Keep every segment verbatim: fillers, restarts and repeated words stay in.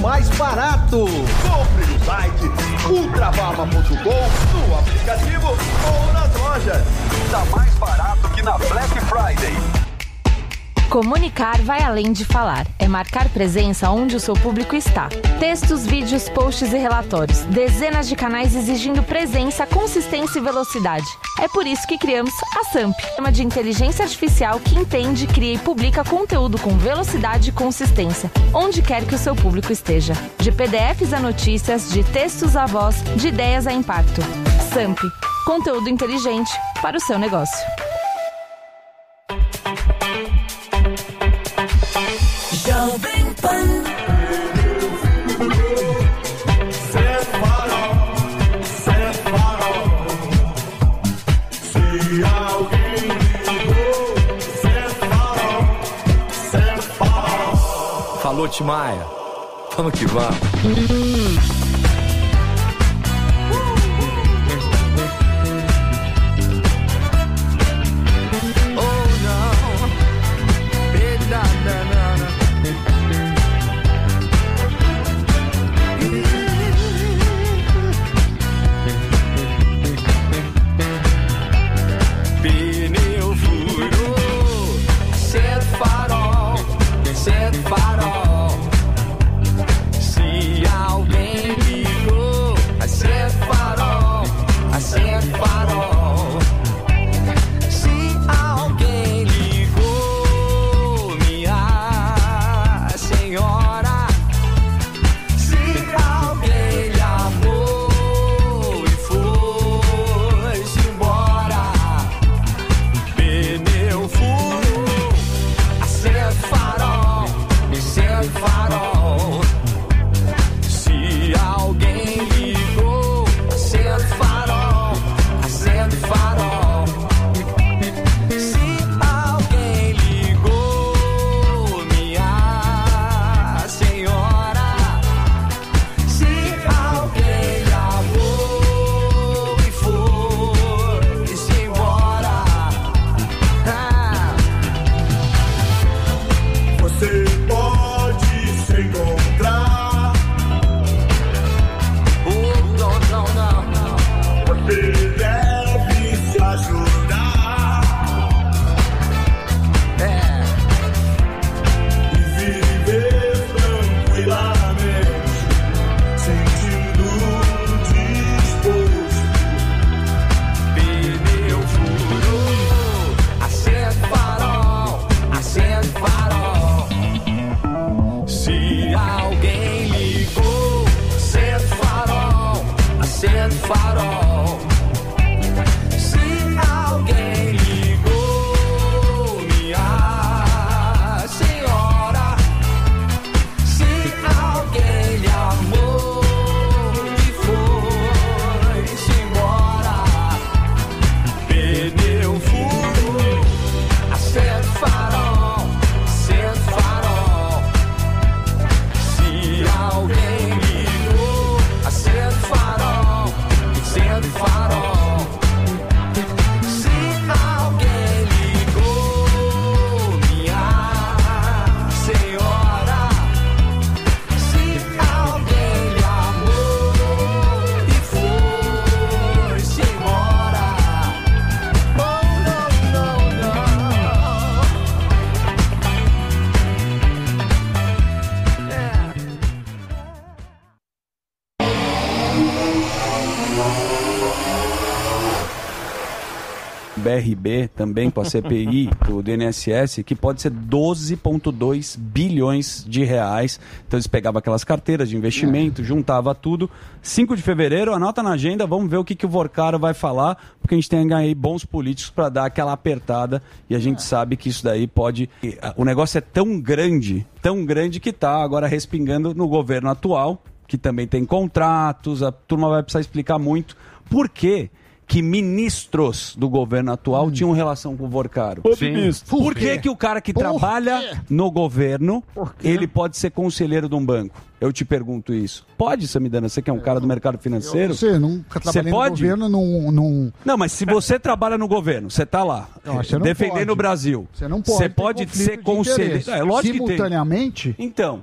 mais barato. Compre no site ultrafarma ponto com, no aplicativo ou nas lojas. Tá mais barato que na Black Friday. Comunicar vai além de falar. É marcar presença onde o seu público está. Textos, vídeos, posts e relatórios. Dezenas de canais exigindo presença, consistência e velocidade. É por isso que criamos a SAMP, uma de inteligência artificial que entende, cria e publica conteúdo com velocidade e consistência, onde quer que o seu público esteja. De P D Fs a notícias, de textos a voz, de ideias a impacto. SAMP, conteúdo inteligente para o seu negócio. Jovem Pan. Cê farol, cê farol. Se alguém ligou, cê farol, cê farol. Falou, Timaya. Vamos que vamos. B R B, também com a C P I do I N S S, que pode ser doze vírgula dois bilhões de reais. Então eles pegavam aquelas carteiras de investimento, é. juntava tudo. cinco de fevereiro, anota na agenda, vamos ver o que, que o Vorcaro vai falar, porque a gente tem aí bons políticos para dar aquela apertada, e a gente é. sabe que isso daí pode... O negócio é tão grande, tão grande que está agora respingando no governo atual, que também tem contratos, a turma vai precisar explicar muito por quê que ministros do governo atual hum. tinham relação com o Vorcaro. Sim. Por, Por que que o cara que Por trabalha quê? no governo, ele pode ser conselheiro de um banco? Eu te pergunto isso. Pode, Samidana? Você que é um cara do mercado financeiro? Eu, você nunca trabalhei no governo, não, não... Não, mas se você trabalha no governo, você está lá, não, você não defendendo pode. o Brasil. Você não pode Você pode ser conselheiro. É, lógico Simultaneamente? Que tem. Então...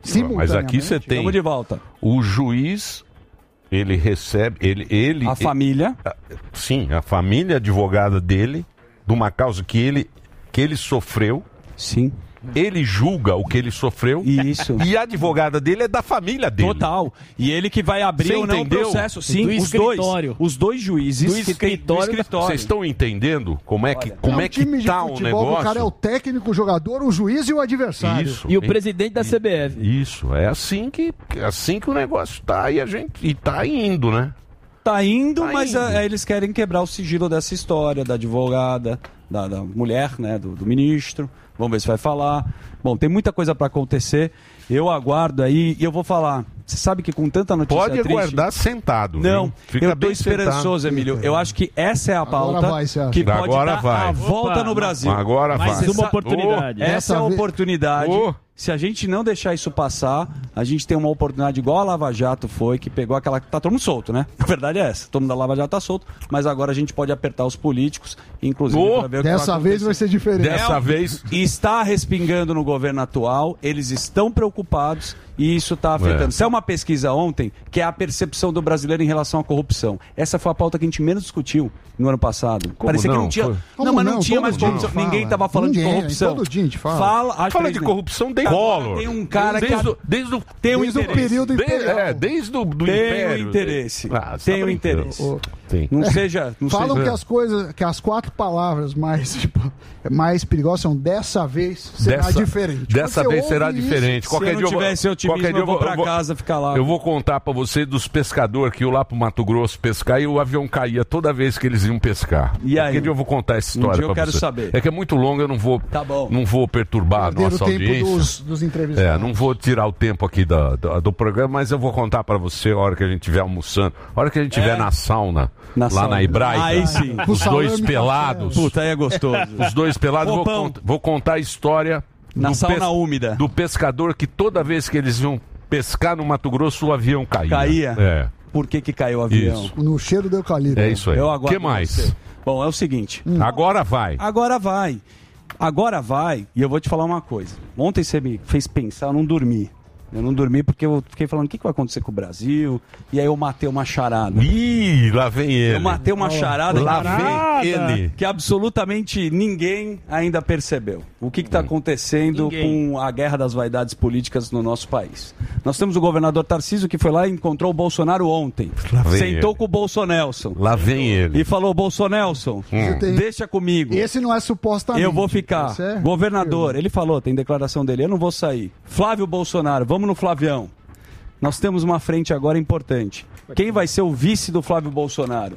Mas aqui você tem... Vamos de volta. O juiz, ele recebe... Ele, ele, a família? Ele, sim, a família advogada dele, de uma causa que ele, que ele sofreu. Sim. Ele julga o que ele sofreu. Isso. E a advogada dele é da família dele. Total. E ele que vai abrir Você ou não o entendeu? processo. Sim, Do os dois. escritório. Os dois juízes Do que tem- do escritório. escritório. Vocês estão entendendo como é que, É como um é que time de tá o futebol, negócio? o cara é o técnico, o jogador, o juiz e o adversário. Isso. E o presidente da C B F. Isso, é assim que, é assim que o negócio tá e a gente e tá indo, né? Tá indo, Tá mas indo. é, eles querem quebrar o sigilo dessa história, da advogada, da, da mulher, né, do, do ministro. Vamos ver se vai falar. Bom, tem muita coisa para acontecer. Eu aguardo aí e eu vou falar. Você sabe que com tanta notícia Pode triste... aguardar sentado. Não, viu? Fica eu tô bem esperançoso, sentado. Emílio. Eu acho que essa é a pauta Agora vai, Celso. que pode Agora dar vai. a volta Opa, no Brasil. Agora Mais vai. uma oportunidade. Essa Dessa é a vez- oportunidade. Oh. Se a gente não deixar isso passar, a gente tem uma oportunidade igual a Lava Jato foi, que pegou aquela... Tá todo mundo solto, né? A verdade é essa. Todo mundo da Lava Jato tá solto, mas agora a gente pode apertar os políticos, inclusive, Oh. pra ver o que Dessa vai vez vai acontecer. ser diferente. Dessa vez. Está respingando no governo atual, eles estão preocupados e isso está afetando. É. Saiu uma pesquisa ontem que é a percepção do brasileiro em relação à corrupção. Essa foi a pauta que a gente menos discutiu no ano passado. Como Parecia que não? não tinha. Foi. Como Não, mas não, não? tinha Todo mais dia corrupção. fala. Ninguém estava falando Ninguém, de corrupção. todo dia a gente fala. Fala, acho Fala que de eles- corrupção de Agora Collor. Tem um cara desde, que o- desde o tem um Desde o interesse. período desde, imperial. é, desde o do Tem império. um interesse. Ah, você Tem tá um brincando. interesse. Tem. Não seja. Não Falam seja... que as coisas, que as quatro palavras mais, tipo, mais perigosas são dessa vez será Dessa- diferente. Dessa Quando você vez será ouve isso, diferente. Se eu não dia tivesse otimismo, qualquer dia eu vou pra casa ficar lá. Eu vou contar pra você dos pescadores que iam lá pro Mato Grosso pescar e o avião caía toda vez que eles iam pescar. E aí? Qualquer dia eu vou contar essa história dia eu pra quero você. saber. É que é muito longa, eu não vou, Tá bom. não vou perturbar a perder nossa o tempo audiência. dos, dos entrevistados. É, não vou tirar o tempo aqui da- da- do programa, mas eu vou contar pra você a hora que a gente estiver almoçando, a hora que a gente estiver É. na sauna, Na lá sauna. na Hebraica. Aí sim. Com Os dois salame, pelados. Puta, aí é gostoso. Os dois pelados, vou, Roupão. cont- vou contar a história Na do, sauna úmida. do pescador que toda vez que eles iam pescar no Mato Grosso, o avião caía. Caía? É, Por que, que caiu o avião? Isso. No cheiro do eucalipto. é isso aí. Eu O aguardo que mais? você. Bom, é o seguinte. Agora vai. Agora vai. Agora vai. E eu vou te falar uma coisa. Ontem você me fez pensar, eu não dormi. Eu não dormi porque eu fiquei falando o que, que vai acontecer com o Brasil. E aí eu matei uma charada. Ih, lá vem ele. Eu matei uma charada Lá que- vem ele. que absolutamente ninguém ainda percebeu. O que está acontecendo Ninguém. com a guerra das vaidades políticas no nosso país. Nós temos o governador Tarcísio que foi lá e encontrou o Bolsonaro ontem. Lá vem Sentou ele. com o Bolsonelson. Lá vem ele. E falou, Bolsonelson, Você tem- deixa comigo. Esse não é supostamente. Eu vou ficar. Esse é- Governador, ele falou, tem declaração dele, eu não vou sair. Flávio Bolsonaro, vamos no Flavião. Nós temos uma frente agora importante. Quem vai ser o vice do Flávio Bolsonaro?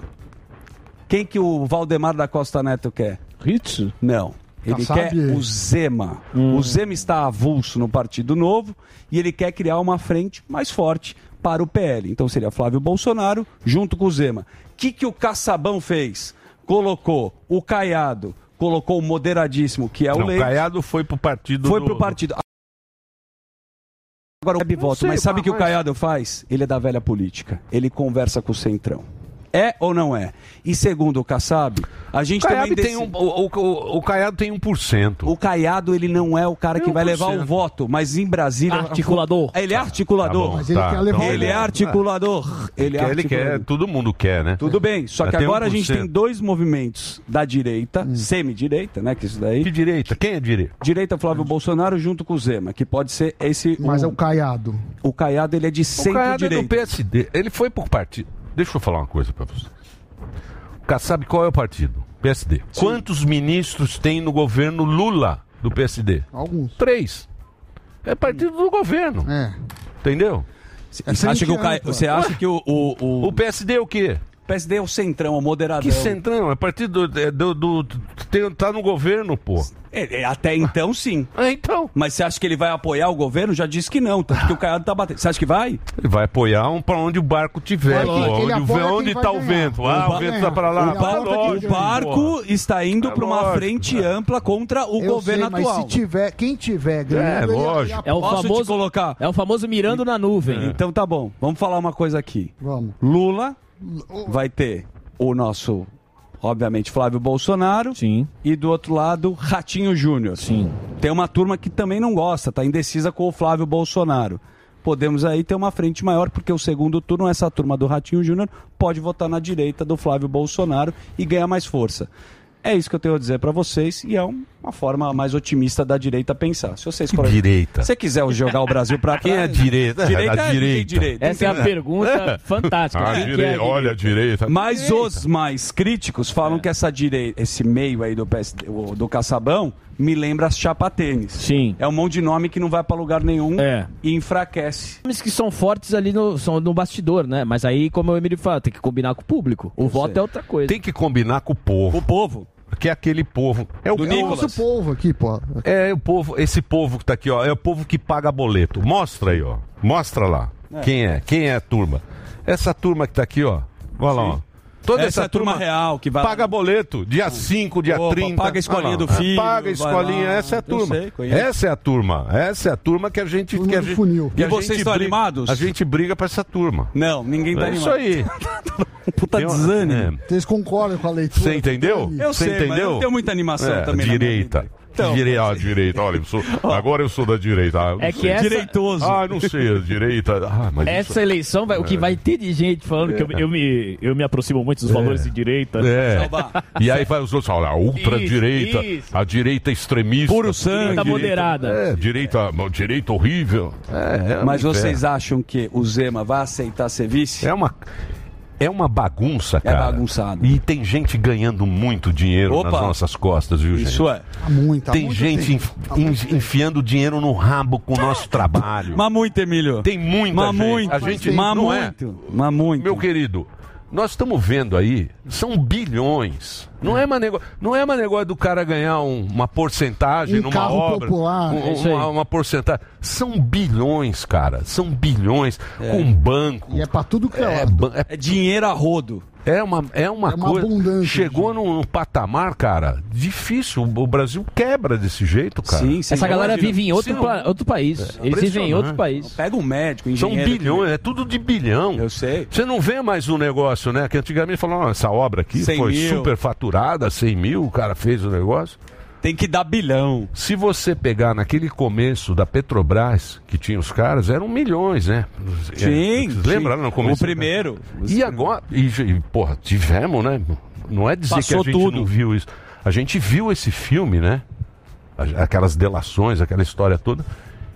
Quem que o Valdemar da Costa Neto quer? Ritz? Não. Ele Já quer sabe. o Zema. O Zema está avulso no Partido Novo e ele quer criar uma frente mais forte para o P L. Então seria Flávio Bolsonaro junto com o Zema. O que, que o Caçabão fez? Colocou o Caiado, colocou o moderadíssimo, que é o Não, Leite. Caiado foi pro partido. Foi do- pro partido. Agora o voto, sei, mas sabe o que o mas- Caiado faz? Ele é da velha política. Ele conversa com o Centrão. É ou não é? E segundo o Kassab, a gente O Caiado também tem deci- um, o, o, o Caiado tem um por cento. O Caiado, ele não é o cara que Tem um vai por levar o cento. voto, mas em Brasília... Articulador. Ele é articulador. Tá bom, Mas ele tá, quer levar então- o Ele é articulador. Ele é Quer, ele articulador. quer, todo mundo quer, né? Tudo bem, só Mas que tem agora a um por gente tem cento. dois movimentos da direita, semi-direita, né, que isso daí... Que direita? Quem é direita? Direita Flávio Bolsonaro junto com o Zema, que pode ser esse... Mas é o, o Caiado. o Caiado, ele é de O Caiado é do centro-direita. P S D. Ele foi pro partido. Deixa eu falar uma coisa pra vocês. O cara sabe qual é o partido? P S D. Quantos ministros tem no governo Lula do P S D? Alguns. Três. É partido do governo. É. Entendeu? Você acha que o, Ca... você acha que o, o, o... O P S D é o quê? P S D é o centrão, o moderadão. Que centrão? É partido do, é do, do, do- tem- tá no governo, pô. É, é, até então, sim. É, então. Mas você acha que ele vai apoiar o governo? Já disse que não, tanto que o Caiado tá batendo. Você acha que vai? Ele vai apoiar um pra onde o barco tiver, Vai, pô. ele Onde, apoia onde quem vai tá o ganhar. vento? Ah, Ele o vai vento tá pra lá. ganhar. O, Ele bar- apoia o quem barco está indo É para uma lógico, frente é. ampla contra o Eu governo sei, mas atual. se tiver, quem tiver ganhando, ele- lógico. ele É o Posso te famoso, colocar? é o famoso mirando na nuvem. Então tá bom, vamos falar uma coisa aqui. Vamos. Lula vai ter o nosso obviamente, Flávio Bolsonaro. Sim. E do outro lado, Ratinho Júnior. Sim. Tem uma turma que também não gosta, tá indecisa com o Flávio Bolsonaro. Podemos aí ter uma frente maior, porque o segundo turno, essa turma do Ratinho Júnior pode votar na direita do Flávio Bolsonaro e ganhar mais força. É isso que eu tenho a dizer para vocês e é um, uma forma mais otimista da direita pensar. Se vocês Que direita? Se você quiser jogar o Brasil para Quem é direita? Direita a é direita. direita. Essa é a pergunta fantástica. A Quem que é direita, a olha a direita. Mas Direita. os mais críticos falam que essa direita, esse meio aí do, P S D, o- do Caçabão me lembra as chapa tênis. Sim. É um monte de nome que não vai para lugar nenhum É. e enfraquece. Nomes que são fortes ali no, são no bastidor, né? Mas aí, como o Emílio fala, tem que combinar com o público. O voto sei. é outra coisa. Tem que combinar com o povo. O povo. Que é aquele povo. É o Do É o Nicolas. nosso povo aqui, pô. É o povo, esse povo que tá aqui, ó, é o povo que paga boleto. Mostra aí, ó. Mostra lá. Quem é? Quem é a turma? Essa turma que tá aqui, ó. Olha lá, ó. Toda Essa é a turma real que vai paga boleto. Dia cinco, dia Opa, trinta. paga a escolinha Olha lá. do filho, Paga a vai escolinha. lá. Essa é a Eu turma. sei, conheço. Essa é a turma. Essa é a turma que a gente. Turma Que a do gente funil. que E a vocês gente estão briga- animados? A gente briga pra essa turma. Não, ninguém tá É isso animado. aí. Puta Tem uma- desânimo. é. Vocês concordam com a leitura? Você entendeu? Eu Você sei, mas eu entendeu? não tenho muita animação É, também na minha direita. vida. Então, Direita, ah, direita, olha, eu sou, agora eu sou da direita. Ah, eu não É que sei. essa- Direitoso. Ah, não sei, a direita. Ah, mas Essa isso... eleição, vai, o que vai ter de gente falando que eu, eu me, eu me aproximo muito dos valores de direita. É. Salvar. E aí vai os outros falar, a ultradireita, Isso, isso. a direita extremista. Puro sangue. Direita direita- moderada. É, direita, direita horrível. É, é Mas um inferno. vocês acham que o Zema vai aceitar ser vice? É uma, é uma bagunça, cara. bagunçado. E tem gente ganhando muito dinheiro Opa. nas nossas costas, viu, gente? Isso é. Há muito, há Tem muito gente tempo. enf- Há muito en- enfiando dinheiro no rabo com o nosso trabalho. Mas muito, Emílio. Tem muita Mas gente. muito. A gente mas não é. muito. Mas muito. Meu querido, nós estamos vendo aí, são bilhões. Não é mais negócio, não é mais negócio do cara ganhar um- uma porcentagem Um numa carro obra. popular. um- É isso aí. uma, uma porcentagem. São bilhões, cara. São bilhões com banco. E é pra tudo que é, É, lado. ban- é É dinheiro a rodo. é uma, é uma, É uma coisa. abundância Chegou de- num, num patamar, cara, difícil. O Brasil quebra desse jeito, cara. Sim, sim. Essa galera Imagina. vive em outro, Sim, pla- outro país. Eles vivem em outro impressionante. país. Pega um médico, São engenheiro. bilhões, é tudo de bilhão. Eu sei. Você não vê mais um negócio, né? Que antigamente falavam, essa obra aqui cem foi mil. super faturada, cem mil, o cara fez o negócio. Tem que dar bilhão. Se você pegar naquele começo da Petrobras, que tinha os caras, eram milhões, né? Sim. Vocês lembram, sim. no começo? O primeiro. E agora, e, e, porra, tivemos, né? Não é dizer Passou que a gente tudo. não viu isso. A gente viu esse filme, né? A- Aquelas delações, aquela história toda.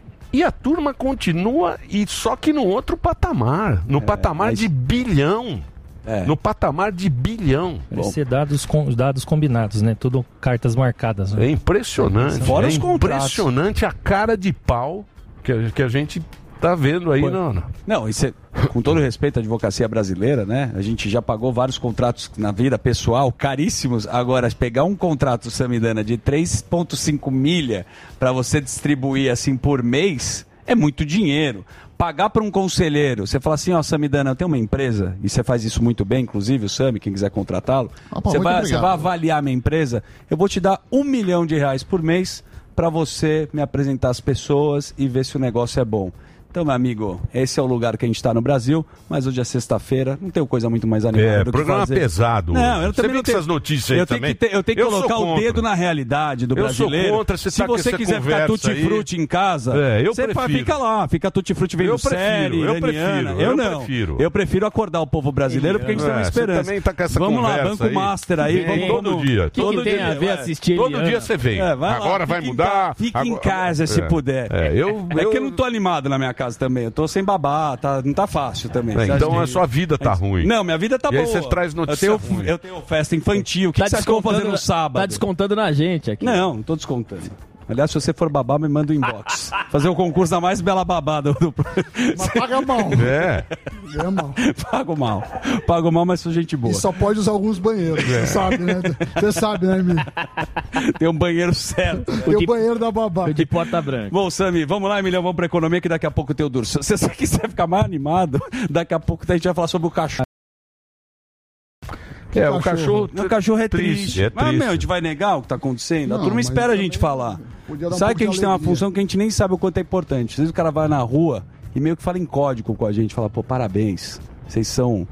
E a turma continua, e só que no outro patamar. No patamar mas- de bilhão. É. No patamar de bilhão. Deve ser dados, com, dados combinados, né? Tudo cartas marcadas. Né? É impressionante. Fora é os contratos. impressionante a cara de pau que a, que a gente tá vendo aí, não, não. Não, isso é, com todo respeito à advocacia brasileira, né? A gente já pagou vários contratos na vida pessoal, caríssimos. Agora, pegar um contrato, Samidana, de três vírgula cinco milha para você distribuir assim por mês, é muito dinheiro. Pagar para um conselheiro, você fala assim, ó, Samidana, eu tenho uma empresa, e você faz isso muito bem, inclusive o Sami, quem quiser contratá-lo, Ah, pô, você, muito vai, obrigado. você vai avaliar a minha empresa, eu vou te dar um milhão de reais por mês para você me apresentar as pessoas e ver se o negócio é bom. Então, meu amigo, esse é o lugar que a gente está no Brasil, mas hoje é sexta-feira, não tenho coisa muito mais animada É, do que programa fazer. pesado. Não, eu Você também viu não tenho essas notícias aí eu tenho também? Que ter- eu tenho que Eu sou colocar o contra. dedo na realidade do Eu sou brasileiro. contra, você Se tá com você essa quiser ficar conversa aí. tutti-frutti em casa, É, eu você prefiro. fica lá, fica tutti-frutti vendo Eu prefiro, série, eu iraniana. prefiro, eu eu não. prefiro. Eu prefiro acordar o povo brasileiro porque a gente tem uma É, você esperança. também tá com essa vamos lá, conversa Banco aí. Master aí. Vem Vamos, todo vamos- dia. O que, todo que tem dia, a ver vai. assistir Todo Eliana? dia você vem. É, vai lá, Agora vai fica em mudar. ca- Fica em Agora- casa se É. puder. É, eu, É eu... que eu não tô animado na minha casa também. Eu tô sem babá, tá, não tá fácil também. É, Você então acha a que- sua vida tá ruim. Não, minha vida tá E aí boa. você traz notícia eu tenho, ruim. eu tenho festa infantil. O que, Tá que você acha que eu vou fazer descontando, no sábado? tá descontando na gente aqui. Não, não tô descontando. Aliás, se você for babá, me manda um inbox. Fazer o concurso da mais bela babá do... do... Mas paga mal. É. É mal. Pago mal. Pago mal, mas sou gente boa. E só pode usar alguns banheiros. Você sabe, né? Você sabe, né, Emílio? Tem um banheiro certo. Tem o banheiro da babá. Eu de porta branca. Bom, Sami, vamos lá, Emiliano, vamos pra economia que daqui a pouco tem o Durso. Se você quiser ficar mais animado, daqui a pouco a gente vai falar sobre o cachorro. É, o cachorro. O cachorro é triste. triste, é Mas, triste. meu, a gente vai negar o que tá acontecendo? a Não, turma mas espera a também gente falar. podia dar um Sabe pouco que a de gente tem uma alegria. função que a gente nem sabe o quanto é importante. Às vezes o cara vai na rua e meio que fala em código com a gente, fala, pô, parabéns, vocês são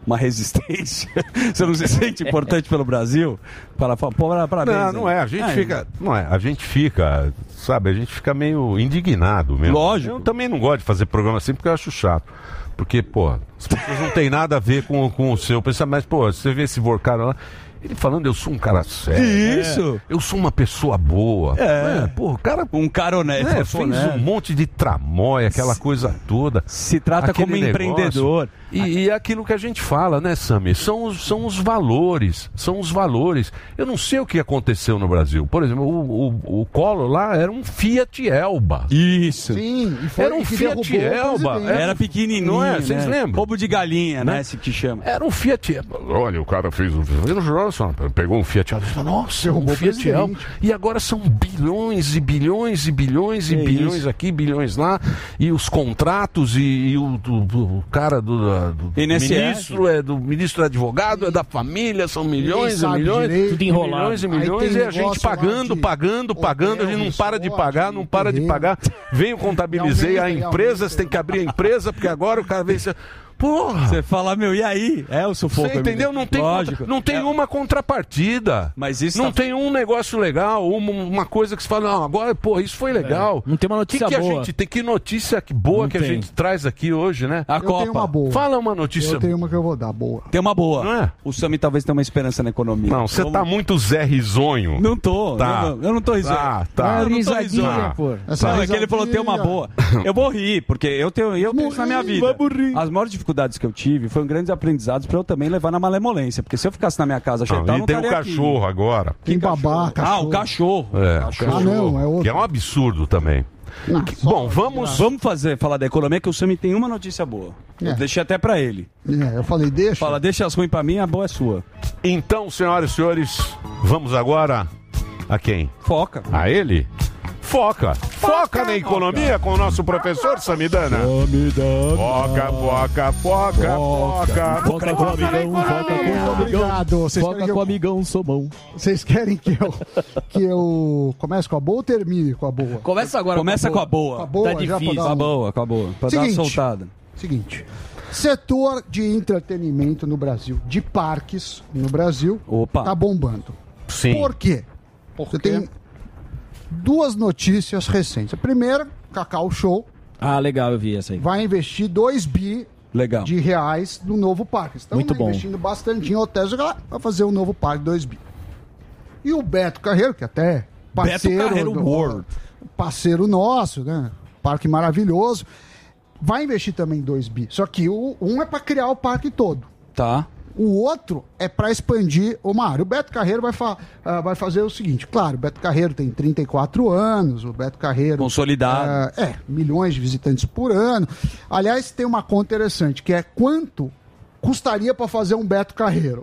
uma resistência? Você não se sente importante pelo Brasil? Para, para, parabéns, Não, hein? não é. A gente É, fica. Não é. A gente fica, sabe, a gente fica meio indignado mesmo. Lógico. Eu também não gosto de fazer programa assim porque eu acho chato. Porque, pô, as pessoas não tem nada a ver com, com o seu pensamento. Mas, pô, você vê esse cara lá. Ele falando, eu sou um cara sério. Isso. É, eu sou uma pessoa boa. É. É, pô, o cara. Um cara honesto. É, fez honesto. um monte de tramóia, aquela coisa toda. Se trata Aquele como negócio. empreendedor. E, e é aquilo que a gente fala, né, Sami? São os, são os valores. São os valores. Eu não sei o que aconteceu no Brasil. Por exemplo, o, o, o Collor lá era um Fiat Elba. Isso. Sim, e foi Era um que Fiat derrubou o Elba. presidente. Era pequenininho, Não é? Vocês né? lembram? Roubo de galinha, né? Né? Se que chama. Era um Fiat Elba. Olha, o cara fez um. No jornal, só, pegou um Fiat Elba e falou, nossa, um Derrubou o Fiat presidente. Elba. E agora são bilhões e bilhões e bilhões e É bilhões isso. aqui, bilhões lá. E os contratos e, e o, do- do- o cara do, do I N S S. ministro é do ministro é advogado, é da família, são milhões e sabe milhões. direito. Tudo enrolado. Milhões e Aí milhões tem e a gente negócio lá pagando, de pagando, pagando, a gente não hotel, para de resort, pagar, não para de terreno. pagar. Vem, eu contabilizei E a aumenta, e empresa, aumenta. você tem que abrir a empresa, porque agora o cara vem. Você... Porra! Você fala, meu, e aí? É o sufoco. Você entendeu? Não tem, Lógico. contra- não tem É. uma contrapartida. Mas isso não tá- tem um negócio legal, uma, uma coisa que você fala, não, agora, pô, isso foi legal. Não tem uma O que, notícia que a boa. gente tem? Que notícia que boa Não que a tem. gente traz aqui hoje, né? A Eu Copa. tenho uma boa. Fala uma notícia. Eu tenho uma que eu vou dar, boa. Tem uma boa. Não é? O Sami talvez tenha uma esperança na economia. Não, você Vamos- tá muito Zé Risonho. Não tô. Tá. Não, não, eu não tô risonho. Tá, tá. Eu não tô Risadinha, risonho. pô. Essa Não, é que ele falou tem uma boa. Eu vou rir, porque eu tenho, eu tenho isso na minha vida. Vamos rir. As maiores dificuldades que eu tive foram grandes aprendizados pra eu também levar na malemolência. Porque se eu ficasse na minha casa Não, ajeitado, eu e não tem o estaria aqui. cachorro agora. Tem babá, Ah, cachorro. o cachorro. É, Cachorro. Ah, não, é outro. Que é um absurdo também. Não, Que- só- Bom, vamos. Vamos fazer, falar da economia, que o Sami tem uma notícia boa. Eu É. deixei até pra ele. É, eu falei, deixa. Fala, deixa as ruins pra mim, a boa é sua. Então, senhoras e senhores, vamos agora a quem? Foca. A ele? Foca. Foca na economia com o nosso professor Samidana. Foca, foca, foca, foca. Foca com o amigão, foca com o amigão. Obrigado. Vocês Foca querem, que com o eu, amigão, somão. vocês querem que eu, que eu comece com a boa ou termine com a boa? Começa agora. Começa com a boa. Com a boa, Tá já pra difícil. dar Com a um- boa, com a boa. Pra dar Seguinte. uma soltada. Seguinte. Setor de entretenimento no Brasil, de parques no Brasil, Opa. tá bombando. Sim. Por quê? Você tem duas notícias recentes. A primeira, Cacau Show Ah, legal, eu vi essa aí. vai investir dois bi Legal. de reais no novo parque. Estão Muito bom. investindo bastante em hotéis vai fazer um novo parque dois bi. E o Beto Carreiro, que até é parceiro, Carreiro do- World. parceiro nosso, né? Parque maravilhoso. Vai investir também dois bi. Só que o, um é para criar o parque todo. Tá. O outro é para expandir uma área. O Beto Carreiro vai, fa- ah, vai fazer o seguinte: claro, o Beto Carreiro tem trinta e quatro anos, o Beto Carreiro. Consolidado. ah, é, milhões de visitantes por ano. Aliás, tem uma conta interessante, que é quanto custaria para fazer um Beto Carreiro?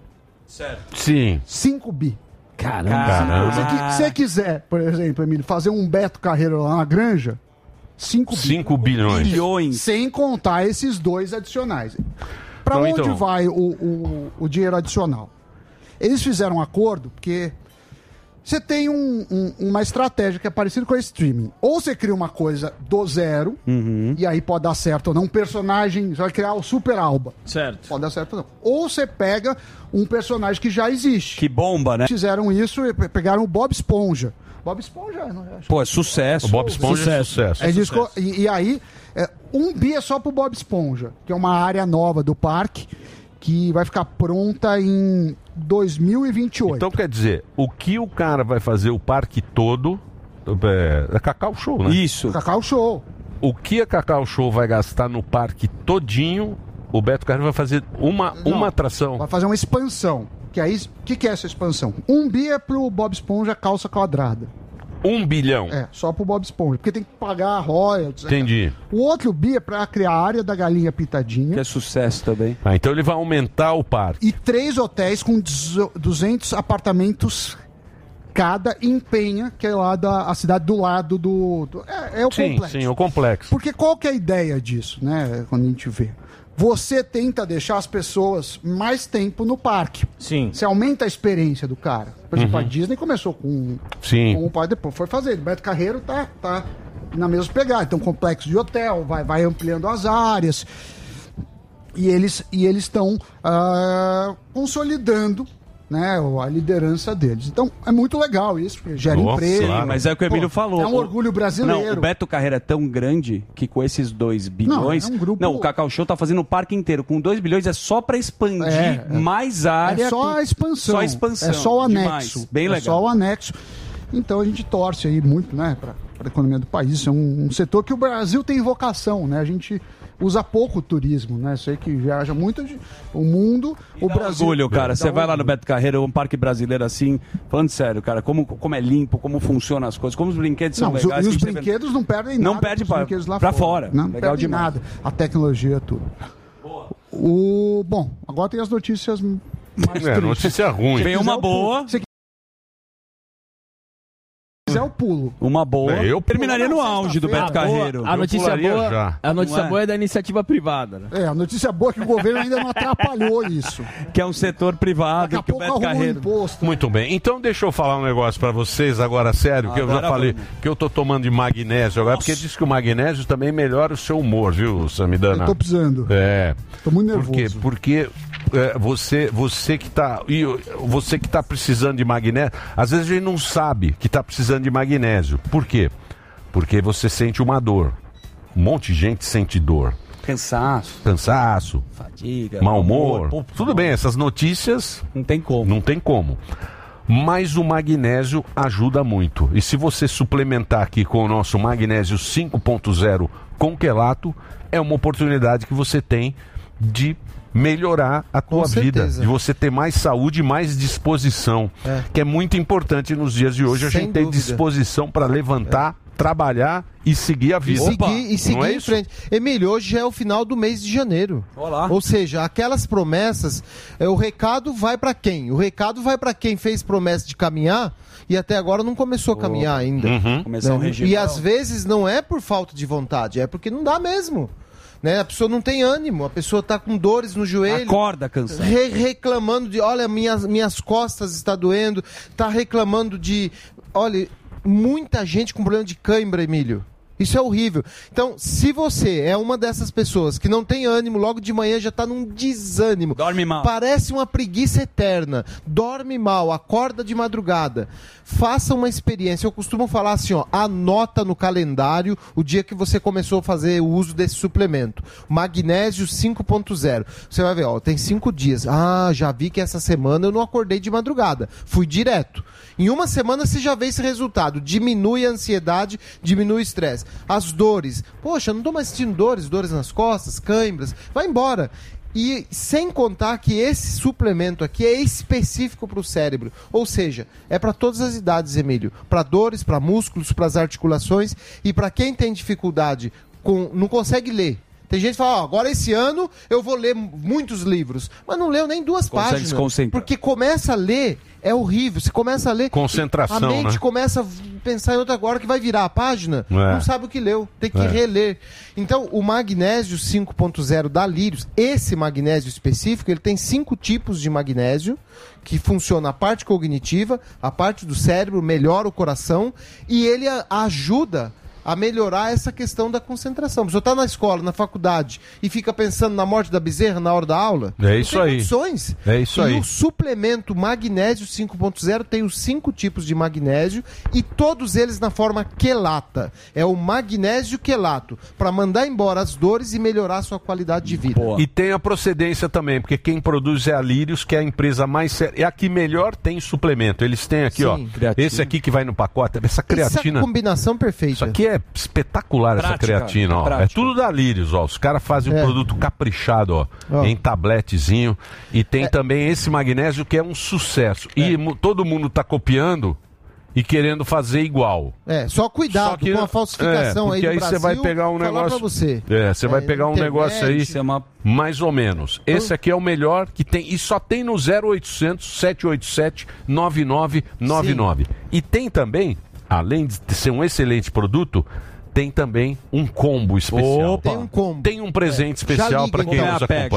Sim. cinco bi. Caramba. Caramba. Se qui- se você quiser, por exemplo, Emílio, fazer um Beto Carreiro lá na Granja, cinco bi. cinco bilhões. Bilhões. Sem contar esses dois adicionais. Para Então, onde então. vai o, o, o dinheiro adicional? Eles fizeram um acordo porque você tem um- um- uma estratégia que é parecida com a streaming. Ou você cria uma coisa do zero, e aí pode dar certo ou não. Um personagem, você vai criar o Super Alba. Certo. Pode dar certo ou não. Ou você pega um personagem que já existe. Que bomba, né? Fizeram isso e pe- pegaram o Bob Esponja. Bob Esponja, não é? Pô, é sucesso. O Bob Esponja é sucesso. É disco- e, e aí, é, um bi é só pro Bob Esponja, que é uma área nova do parque, que vai ficar pronta em dois mil e vinte e oito. Então quer dizer, o que o cara vai fazer o parque todo é, é Cacau Show, né? Isso. Cacau Show. O que a Cacau Show vai gastar no parque todinho, o Beto Carreiro vai fazer uma, Não. uma atração. Vai fazer uma expansão. Que aí, o que, que é essa expansão? Um bi é pro Bob Esponja calça quadrada. Um bilhão. É, só pro Bob Esponja. Porque tem que pagar royalties. Entendi. O outro bi é pra criar a área da galinha pitadinha. Que é sucesso também. Ah, então ele vai aumentar o parque. E três hotéis com dezo- duzentos apartamentos cada em Penha, que é lá da a cidade do lado do... do- é, é o Sim, complexo. sim, o complexo. Porque qual que é a ideia disso, né? Quando a gente vê. Você tenta deixar as pessoas mais tempo no parque. Sim. Você aumenta a experiência do cara. Por exemplo, a Disney começou com, Sim. com o pai, depois foi fazer. O Beto Carreiro tá, tá na mesma pegada. Então, complexo de hotel, vai, vai ampliando as áreas. E eles e eles estão ah, consolidando, né, a liderança deles. Então, é muito legal isso, porque gera Nossa, emprego. claro. Mas é o que o Emílio Pô, falou. É um orgulho brasileiro. Não, o Beto Carreira é tão grande que com esses dois bilhões... Não, é um grupo- Não, o Cacau Show tá fazendo o parque inteiro. Com dois bilhões é só para expandir É, é. mais área. É só com- a expansão. Só a expansão. É só o anexo. Demais. Bem legal. É só o anexo. Então a gente torce aí muito, né, para a economia do país. Isso é um, um setor que o Brasil tem vocação, né? A gente usa pouco o turismo, né? Sei que viaja muito de- o mundo, o Brasil. Orgulho, cara. Dá Você vai lá orgulho. no Beto Carreira, um parque brasileiro assim, falando sério, cara, como, como é limpo, como funcionam as coisas, como os brinquedos são Não, os- legais. e que os a gente vê- brinquedos não perdem Não nada. perde dos pra- brinquedos lá pra fora. Não Legal perde demais. nada. A tecnologia, tudo. O, bom, agora tem as notícias mais É, tristes. notícia ruim. Se Vem quiser uma eu boa. pulo. Se quiser eu pulo. Uma boa. É, eu terminaria no auge do Beto Carreiro. A notícia pularia boa, já. a notícia Não é? boa é da iniciativa privada, né? É, a notícia boa é que o governo ainda não atrapalhou isso. Que é um setor privado, Daqui a que o pouco Beto arruma um Carreiro... imposto. Muito bem. Então deixa eu falar um negócio pra vocês agora, sério, que eu já Agora falei vamos. que eu tô tomando de magnésio agora, porque diz que o magnésio também melhora o seu humor, viu, Samidana? Eu tô precisando. É. Tô muito Por quê? nervoso. Porque é, você, você que tá. E você que tá precisando de magnésio, às vezes a gente não sabe que tá precisando de magnésio. Por quê? Porque você sente uma dor. Um monte de gente sente dor. Cansaço, Cansaço, fadiga, mau humor. pô, Tudo bem, essas notícias Não tem como. não tem como. Mas o magnésio ajuda muito. E se você suplementar aqui com o nosso magnésio cinco ponto zero com quelato, é uma oportunidade que você tem de melhorar a tua Com vida, certeza. de você ter mais saúde e mais disposição, É. que é muito importante nos dias de hoje a Sem gente ter dúvida. disposição para levantar, trabalhar e seguir a E vida. seguir, e seguir não é em isso? frente. Emílio, hoje já é o final do mês de janeiro. Olá. Ou seja, aquelas promessas, é, o recado vai para quem? O recado vai para quem fez promessa de caminhar e até agora não começou a caminhar ainda. Uhum. Começar um Né? regime. E às vezes não é por falta de vontade, é porque não dá mesmo. Né? A pessoa não tem ânimo, a pessoa está com dores no joelho. Acorda cansado. Re- reclamando de, olha, minhas, minhas costas está doendo, tá reclamando de, olha, muita gente com problema de cãibra, Emílio. Isso é horrível. Então, se você é uma dessas pessoas que não tem ânimo, logo de manhã já está num desânimo. Dorme mal. Parece uma preguiça eterna. Dorme mal, acorda de madrugada. Faça uma experiência. Eu costumo falar assim, ó, anota no calendário o dia que você começou a fazer o uso desse suplemento. Magnésio cinco ponto zero. Você vai ver, ó, tem cinco dias. Ah, já vi que essa semana eu não acordei de madrugada. Fui direto. Em uma semana você já vê esse resultado. Diminui a ansiedade, diminui o estresse. As dores. Poxa, eu não estou mais sentindo dores, dores nas costas, cãibras. Vai embora. E sem contar que esse suplemento aqui é específico para o cérebro. Ou seja, é para todas as idades, Emílio. Para dores, para músculos, para as articulações. E para quem tem dificuldade, com, não consegue ler. Tem gente que fala, ó, agora esse ano eu vou ler muitos livros. Mas não leu nem duas Consegue páginas. se concentrar. Porque começa a ler, é horrível. Você começa a ler... Concentração, a mente né? começa a pensar em outra agora que vai virar a página, É. não sabe o que leu, tem que É. reler. Então, o magnésio cinco ponto zero da Lírios, esse magnésio específico, ele tem cinco tipos de magnésio, que funciona a parte cognitiva, a parte do cérebro, melhora o coração, e ele a- ajuda a melhorar essa questão da concentração. A pessoa está na escola, na faculdade, e fica pensando na morte da bezerra na hora da aula. É Não isso tem aí. condições. É isso e aí. o suplemento magnésio cinco ponto zero tem os cinco tipos de magnésio e todos eles na forma quelata. É o magnésio quelato, para mandar embora as dores e melhorar a sua qualidade de vida. Boa. E tem a procedência também, porque quem produz é a Lírios, que é a empresa mais séria. É a que melhor tem suplemento. Eles têm aqui, Sim. ó. Creatina. Esse aqui que vai no pacote, essa creatina. Essa combinação perfeita. Isso aqui é espetacular, essa Prática, creatina, ó. é prática. É tudo da Lírios, ó. Os caras fazem um É. produto caprichado, ó, Ó. em tabletezinho. E tem É. também esse magnésio que é um sucesso. E mu- todo mundo tá copiando e querendo fazer igual. É, só cuidado Só que- com a falsificação é, aí porque do aí Brasil. você vai pegar um falar negócio. pra você. É, você vai É, pegar um internet, negócio aí Isso é uma... mais ou menos. Esse aqui é o melhor que tem. E só tem no zero oitocentos, sete oito sete, nove nove nove nove. E tem também, além de ser um excelente produto, tem também um combo especial. Opa. Tem um combo. Tem um presente Já especial liga, para quem então. nos Pega. acompanha. Já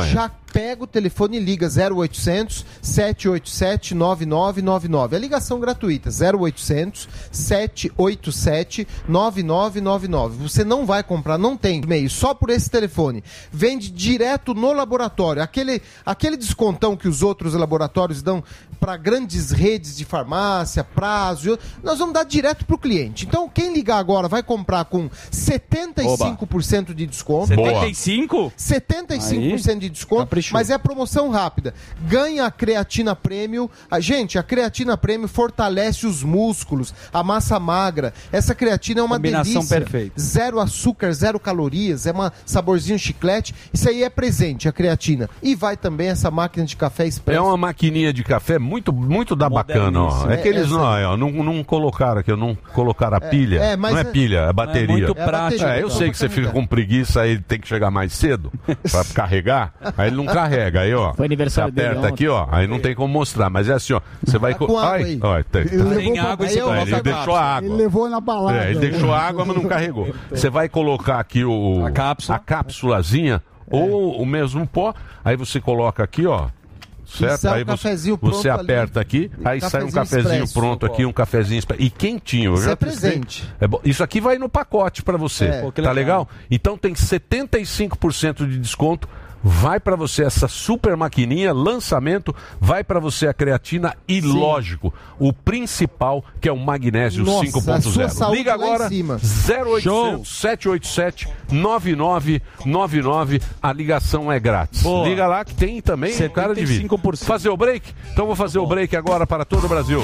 pega o telefone e liga zero oitocentos, sete oito sete, nove nove nove nove. É ligação gratuita, zero oitocentos, sete oito sete, nove nove nove nove. Você não vai comprar, não tem e-mail, só por esse telefone. Vende direto no laboratório. Aquele, aquele descontão que os outros laboratórios dão para grandes redes de farmácia, prazo, nós vamos dar direto para o cliente. Então, quem ligar agora vai comprar com setenta e cinco por cento de desconto. setenta e cinco? setenta e cinco por cento de desconto, Caprichou. Mas é promoção rápida. Ganha a creatina Premium. A, gente, a creatina Premium fortalece os músculos, a massa magra. Essa creatina é uma Combinação delícia. perfeita. Zero açúcar, zero calorias, é um saborzinho chiclete. Isso aí é presente, a creatina. E vai também essa máquina de café expresso. É uma maquininha de café muito, muito da bacana, ó. É que eles não, ó, não, não colocaram aqui, não colocaram a pilha. é, mas não é é- pilha, é bateria. É muito prático. É, eu sei que você fica com preguiça, aí tem que chegar mais cedo pra carregar, aí ele não carrega, aí ó. Foi aniversário você aperta dele aqui, ó, aí não tem como mostrar, mas é assim, ó, você vai... Tá com água Ai, aí. ó, tem, Ele levou Tem pra- água e Aí você eu- coloca ele a deixou a cápsula. água. Ele levou na balada. É, ele deixou a água, mas não carregou. Você vai colocar aqui o, A cápsula. a cápsulazinha ou o mesmo pó, aí você coloca aqui, ó. Certo? sai um Aí você, cafezinho pronto você ali. aperta aqui, aí sai um Cafezinho cafezinho expresso. pronto aqui, um cafezinho expresso. E quentinho. Eu Isso já é testei. presente. É bom. Isso aqui vai no pacote pra você. É. Pô, que Tá legal. legal? Então tem setenta e cinco por cento de desconto. Vai pra você essa super maquininha, lançamento, vai pra você a creatina e, lógico, o principal, que é o magnésio Nossa, cinco a ponto sua zero. saúde Liga lá em agora, cima. zero oitocentos, sete oito sete, nove nove nove nove. A ligação é grátis. Boa. Liga lá que tem também o cara de vídeo. setenta e cinco por cento. Fazer o break? Então vou fazer o break agora para todo o Brasil.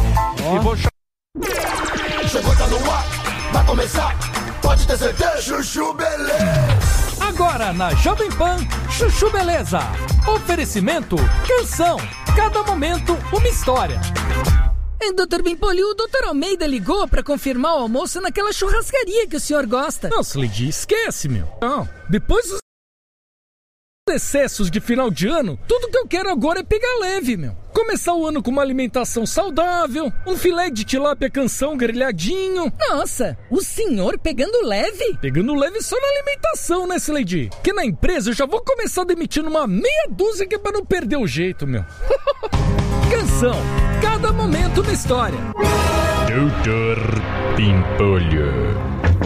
E vou chamar. Chegou, tá no ar, vai começar, pode ter certeza. Chuchu Beleza. Agora na Jovem Pan, Chuchu Beleza. Oferecimento, canção, cada momento uma história. Hein, doutor Bimpolho, o doutor Almeida ligou pra confirmar o almoço naquela churrascaria que o senhor gosta. Nossa, Lady, esquece, meu. Não, depois dos excessos de final de ano, tudo que eu quero agora é pegar leve, meu. Começar o ano com uma alimentação saudável, um filé de tilápia canção grelhadinho. Nossa, o senhor pegando leve? Pegando leve só na alimentação, né, Lady? Que na empresa eu já vou começar demitindo uma meia dúzia que é pra não perder o jeito, meu. Canção, cada momento uma história. doutor Pimpolho.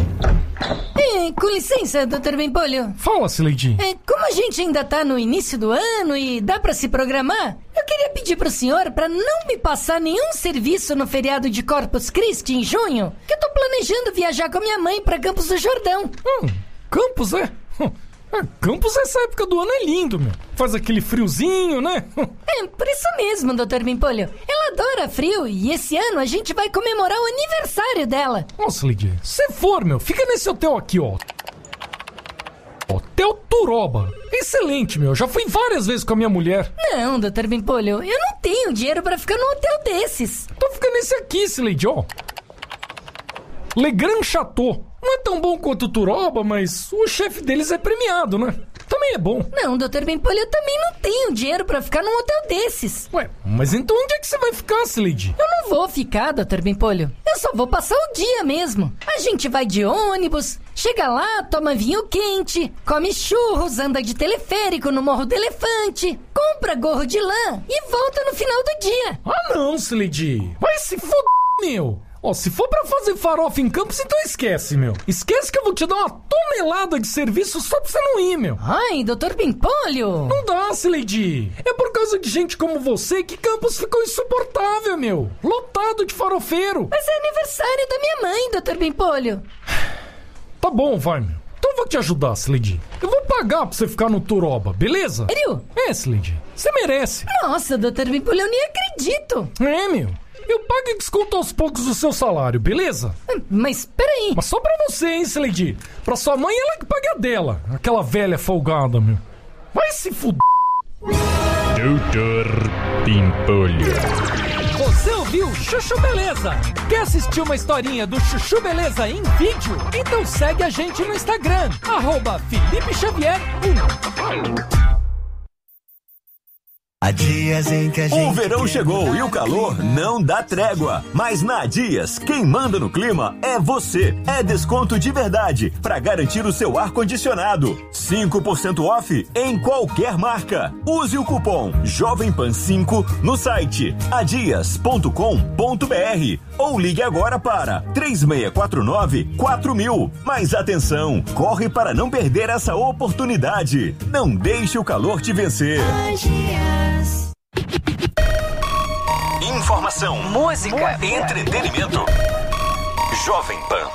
É, com licença, doutor Bimpolho. Fala, Lady. É, como a gente ainda tá no início do ano e dá pra se programar, eu queria pedir pro senhor pra não me passar nenhum serviço no feriado de Corpus Christi em junho, que eu tô planejando viajar com a minha mãe pra Campos do Jordão. Hum, Campos, é? Hum, é, Campos, essa época do ano é lindo, meu. Faz aquele friozinho, né? Hum. É, por isso mesmo, doutor Bimpolho. Ela adora frio e esse ano a gente vai comemorar o aniversário dela. Nossa, Lidia, se for, meu, fica nesse hotel aqui, ó. Hotel Turoba. Excelente, meu. Já fui várias vezes com a minha mulher. Não, doutor Bimpolho, eu não tenho dinheiro pra ficar num hotel desses. Então fica nesse aqui, Lady, ó. Le Grand Chateau. Não é tão bom quanto o Turoba, mas o chefe deles é premiado, né? Também é bom. Não, doutor Bimpolho, eu também não tenho dinheiro pra ficar num hotel desses. Ué, mas então onde é que você vai ficar, Lady? Eu não vou ficar, doutor Bimpolho. Eu só vou passar o dia mesmo. A gente vai de ônibus, chega lá, toma vinho quente, come churros, anda de teleférico no Morro do Elefante, compra gorro de lã e volta no final do dia. Ah não, Lady. Vai se foder, meu. Ó, se for pra fazer farofa em Campos, então esquece, meu. Esquece que eu vou te dar uma tonelada de serviço só pra você não ir, meu. Ai, doutor Bimpolho. Não dá, Lady. É por causa de gente como você que Campos ficou insuportável, meu. Lotado de farofeiro. Mas é aniversário da minha mãe, doutor Bimpolho. Tá bom, vai, meu. Então eu vou te ajudar, Lady. Eu vou pagar pra você ficar no Turoba, beleza? Sério? É, Lady. Você merece. Nossa, doutor Bimpolho, eu nem acredito. É, meu. Eu pago e desconto aos poucos o seu salário, beleza? Mas peraí. Mas só pra você, hein, Lady? Pra sua mãe, ela que paga a dela. Aquela velha folgada, meu. Vai se fuder. doutor Pimpolho. Você ouviu Chuchu Beleza? Quer assistir uma historinha do Chuchu Beleza em vídeo? Então segue a gente no Instagram, arroba Felipe Xavier um. Há dias em que a gente... O verão chegou e o calor não dá trégua. Mas na Dias, quem manda no clima é você. É desconto de verdade para garantir o seu ar-condicionado. cinco por cento off em qualquer marca. Use o cupom Jovem Pan cinco no site adias ponto com ponto br ou ligue agora para três seis quatro nove quatro mil. Mas atenção, corre para não perder essa oportunidade. Não deixe o calor te vencer. Informação, música, entretenimento. Jovem Pan.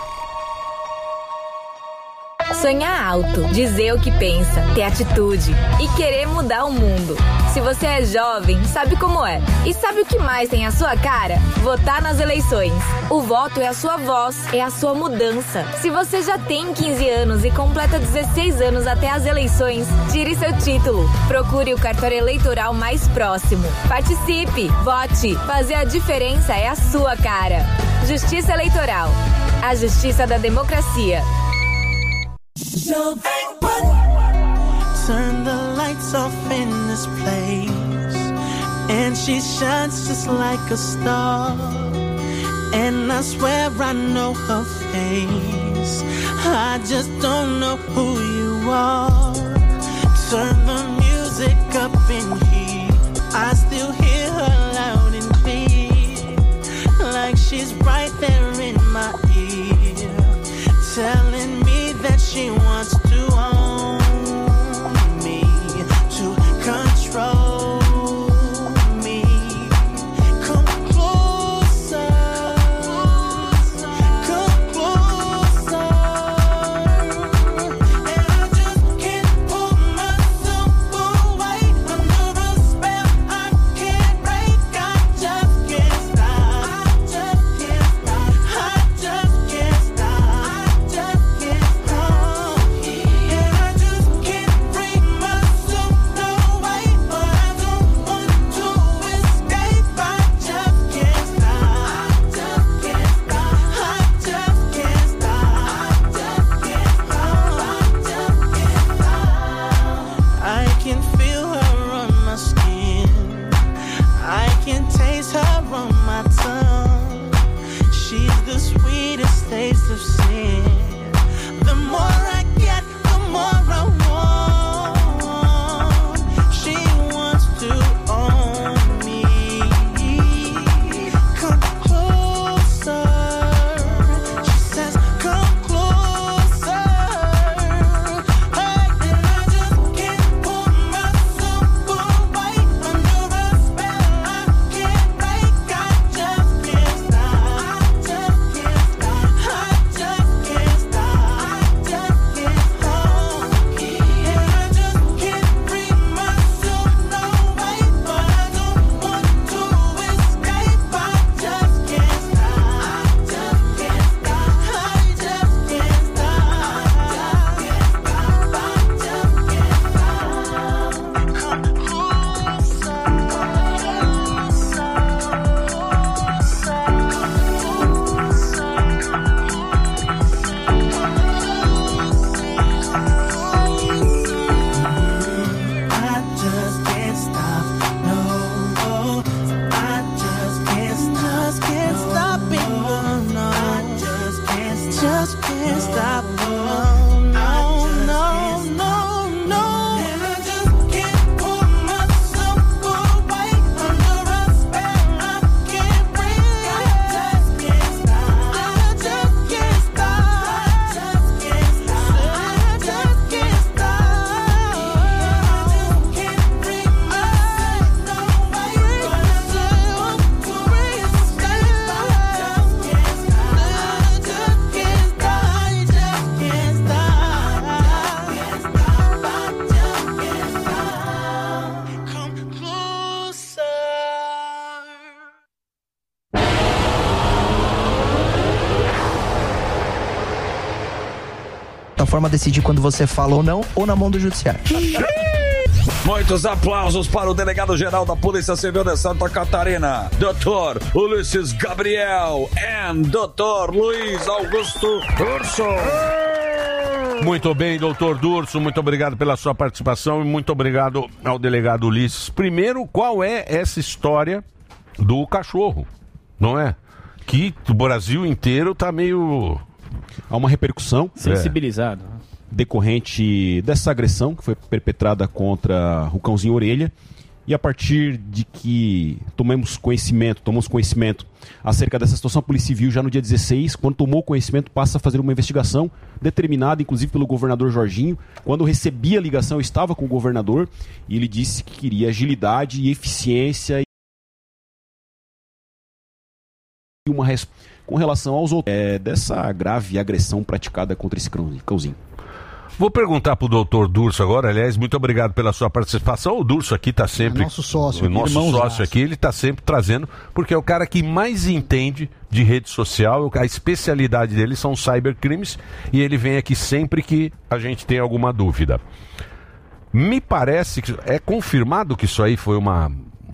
Sonhar alto, dizer o que pensa, ter atitude e querer mudar o mundo. Se você é jovem, sabe como é. E sabe o que mais tem a sua cara? Votar nas eleições. O voto é a sua voz, é a sua mudança. Se você já tem quinze anos e completa dezesseis anos até as eleições, tire seu título. Procure o cartório eleitoral mais próximo. Participe, vote. Fazer a diferença é a sua cara. Justiça Eleitoral. A justiça da democracia. Turn the lights off in this place, and she shines just like a star, and I swear I know her face, I just don't know who you are. Turn the music up in here, I still hear her loud and clear, like she's right there in my ear, telling me that she wants to own me, to control me. Come closer, come closer, and I just can't pull myself away under a spell I can't break. I just can't stop, I just can't stop, I just can't stop, I just can't stop. And I just can't bring myself away, but I don't want to escape. I just can't stop, I just can't stop, I just can't stop, I just can't stop, I just can't stop. I can feel her on my skin, I can taste her on my tongue. She's the sweetest taste of sin. The more I get, the more I want. She wants to own me. Come closer. She says, come closer. Hey, and I just can't pull myself away under a spell I can't break. I just can't stop, I just can't stop, I just can't stop, I just can't stop. And I just can't bring myself away, but I don't want to escape. I just can't stop, I just can't stop, I just can't stop, I just can't stop, I just can't stop. Come closer, I just can't stop, no, I just can't stop, can't stop it, no, no, I just can't stop, just can't stop, no, no, no, no, no, and I just can't pull myself away under a spell I can't break. I just can't stop, I just can't stop, I just can't stop, I just can't stop. I just can't bring myself away, but I don't want to escape. I just can't stop, I just can't stop, I just can't stop, I just can't stop, I just can't stop. Come closer. A forma de decidir quando você fala ou não, ou na mão do judiciário. Muitos aplausos para o delegado-geral da Polícia Civil de Santa Catarina, doutor Ulisses Gabriel e doutor Luiz Augusto Urso. Muito bem, doutor Durso, muito obrigado pela sua participação e muito obrigado ao delegado Ulisses. Primeiro, qual é essa história do cachorro, não é? Que o Brasil inteiro tá meio... Há uma repercussão Sensibilizado. é, decorrente dessa agressão que foi perpetrada contra o cãozinho Orelha. E a partir de que tomamos conhecimento, tomamos conhecimento acerca dessa situação, a Polícia Civil já no dia dezesseis, quando tomou conhecimento, passa a fazer uma investigação determinada, inclusive pelo governador Jorginho. Quando eu recebi a ligação, eu estava com o governador e ele disse que queria agilidade e eficiência e uma resposta com relação aos outros, é, dessa grave agressão praticada contra esse cãozinho. Vou perguntar pro doutor Durso agora, aliás, muito obrigado pela sua participação. O Durso aqui tá sempre... É nosso sócio. O nosso irmãos sócio aqui, ele tá sempre trazendo, porque é o cara que mais entende de rede social, a especialidade dele são cybercrimes, e ele vem aqui sempre que a gente tem alguma dúvida. Me parece que... É confirmado que isso aí foi uma...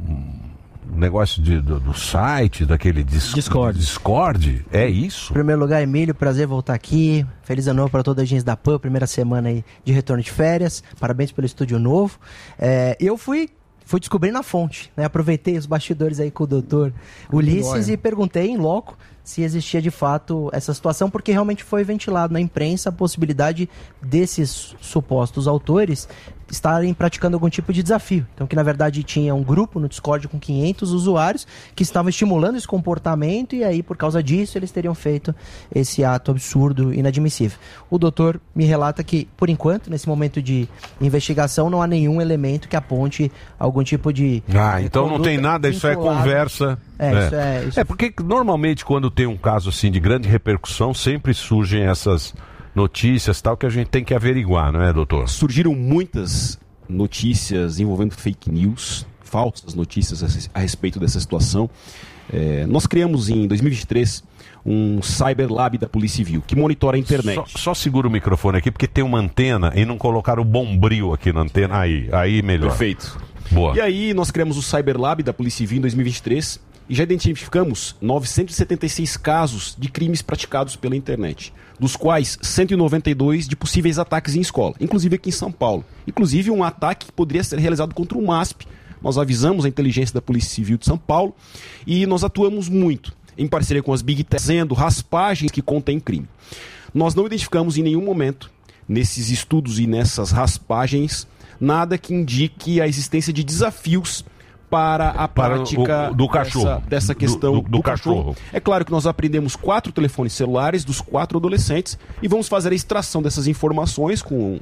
Um negócio de, do, do site, daquele dis... Discord. Discord, é isso? Em primeiro lugar, Emílio, prazer voltar aqui. Feliz ano novo para toda a gente da P A N, primeira semana aí de retorno de férias. Parabéns pelo estúdio novo. É, eu fui, fui descobrir na fonte, né? Aproveitei os bastidores aí com o doutor Ulisses e perguntei em loco se existia de fato essa situação, porque realmente foi ventilado na imprensa a possibilidade desses supostos autores estarem praticando algum tipo de desafio. Então, que na verdade tinha um grupo no Discord com quinhentos usuários que estavam estimulando esse comportamento e aí, por causa disso, eles teriam feito esse ato absurdo, inadmissível. O doutor me relata que, por enquanto, nesse momento de investigação, não há nenhum elemento que aponte algum tipo de... Ah, então não tem nada, isso é conversa... É, é. Isso é, isso... é porque normalmente quando tem um caso assim de grande repercussão, sempre surgem essas notícias tal que a gente tem que averiguar, não é, doutor? Surgiram muitas notícias envolvendo fake news, falsas notícias a respeito dessa situação. É, nós criamos em dois mil e vinte e três um Cyber Lab da Polícia Civil, que monitora a internet. Só, só segura o microfone aqui, porque tem uma antena e não colocaram o bombril aqui na antena. Aí, aí melhor. Perfeito. Boa. E aí nós criamos o Cyber Lab da Polícia Civil em dois mil e vinte e três e já identificamos novecentos e setenta e seis casos de crimes praticados pela internet, dos quais cento e noventa e dois de possíveis ataques em escola, inclusive aqui em São Paulo. Inclusive um ataque que poderia ser realizado contra o MASP. Nós avisamos a inteligência da Polícia Civil de São Paulo e nós atuamos muito em parceria com as Big Tech, fazendo raspagens que contêm crime. Nós não identificamos em nenhum momento, nesses estudos e nessas raspagens, nada que indique a existência de desafios para a Para prática o- do cachorro. dessa, dessa questão Do- do- do cachorro. É claro que nós aprendemos quatro telefones celulares dos quatro adolescentes e vamos fazer a extração dessas informações com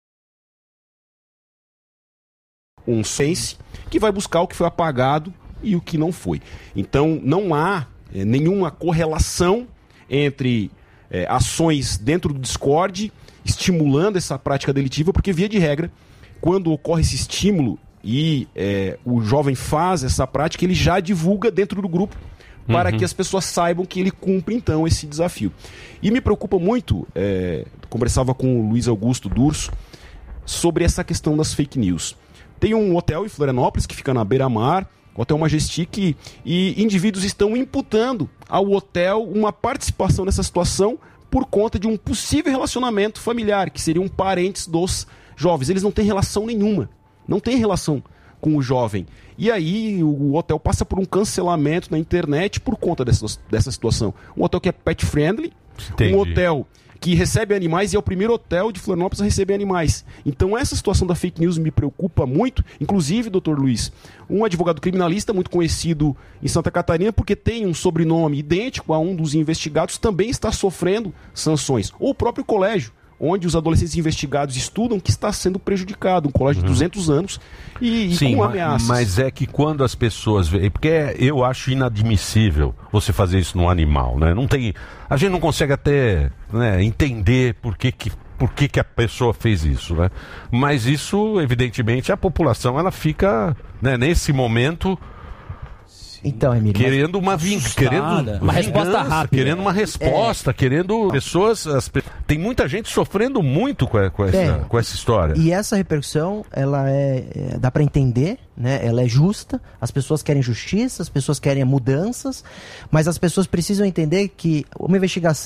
um sense que vai buscar o que foi apagado e o que não foi. Então não há eh, nenhuma correlação entre eh, ações dentro do Discord estimulando essa prática delitiva, porque via de regra, quando ocorre esse estímulo e eh, o jovem faz essa prática, ele já divulga dentro do grupo para Uhum. que as pessoas saibam que ele cumpre então esse desafio. E me preocupa muito, eh, conversava com o Luiz Augusto Durso sobre essa questão das fake news. Tem um hotel em Florianópolis que fica na beira-mar, o Hotel Majestic, e indivíduos estão imputando ao hotel uma participação nessa situação por conta de um possível relacionamento familiar, que seriam parentes dos jovens. Eles não têm relação nenhuma, não tem relação com o jovem. E aí o hotel passa por um cancelamento na internet por conta dessa, dessa situação. Um hotel que é pet friendly, Entendi. um hotel que recebe animais e é o primeiro hotel de Florianópolis a receber animais. Então essa situação da fake news me preocupa muito. Inclusive, doutor Luiz, um advogado criminalista muito conhecido em Santa Catarina, porque tem um sobrenome idêntico a um dos investigados, também está sofrendo sanções. Ou o próprio colégio, onde os adolescentes investigados estudam, que está sendo prejudicado. Um colégio de duzentos anos e, e Sim, com ma- ameaças. mas é que quando as pessoas veem, porque eu acho inadmissível você fazer isso num animal, né? Não tem, a gente não consegue até, né, entender por que que por que que a pessoa fez isso, né? Mas isso, evidentemente, a população ela fica, né, nesse momento Então, Emílio, querendo uma vin... querendo Uma resposta vingança, rápida. querendo uma resposta, querendo pessoas, as pe- tem muita gente sofrendo muito com, a- com essa, É. com essa história. E essa repercussão, ela é, é- dá para entender, né? Ela é justa. As pessoas querem justiça, as pessoas querem mudanças, mas as pessoas precisam entender que uma investigação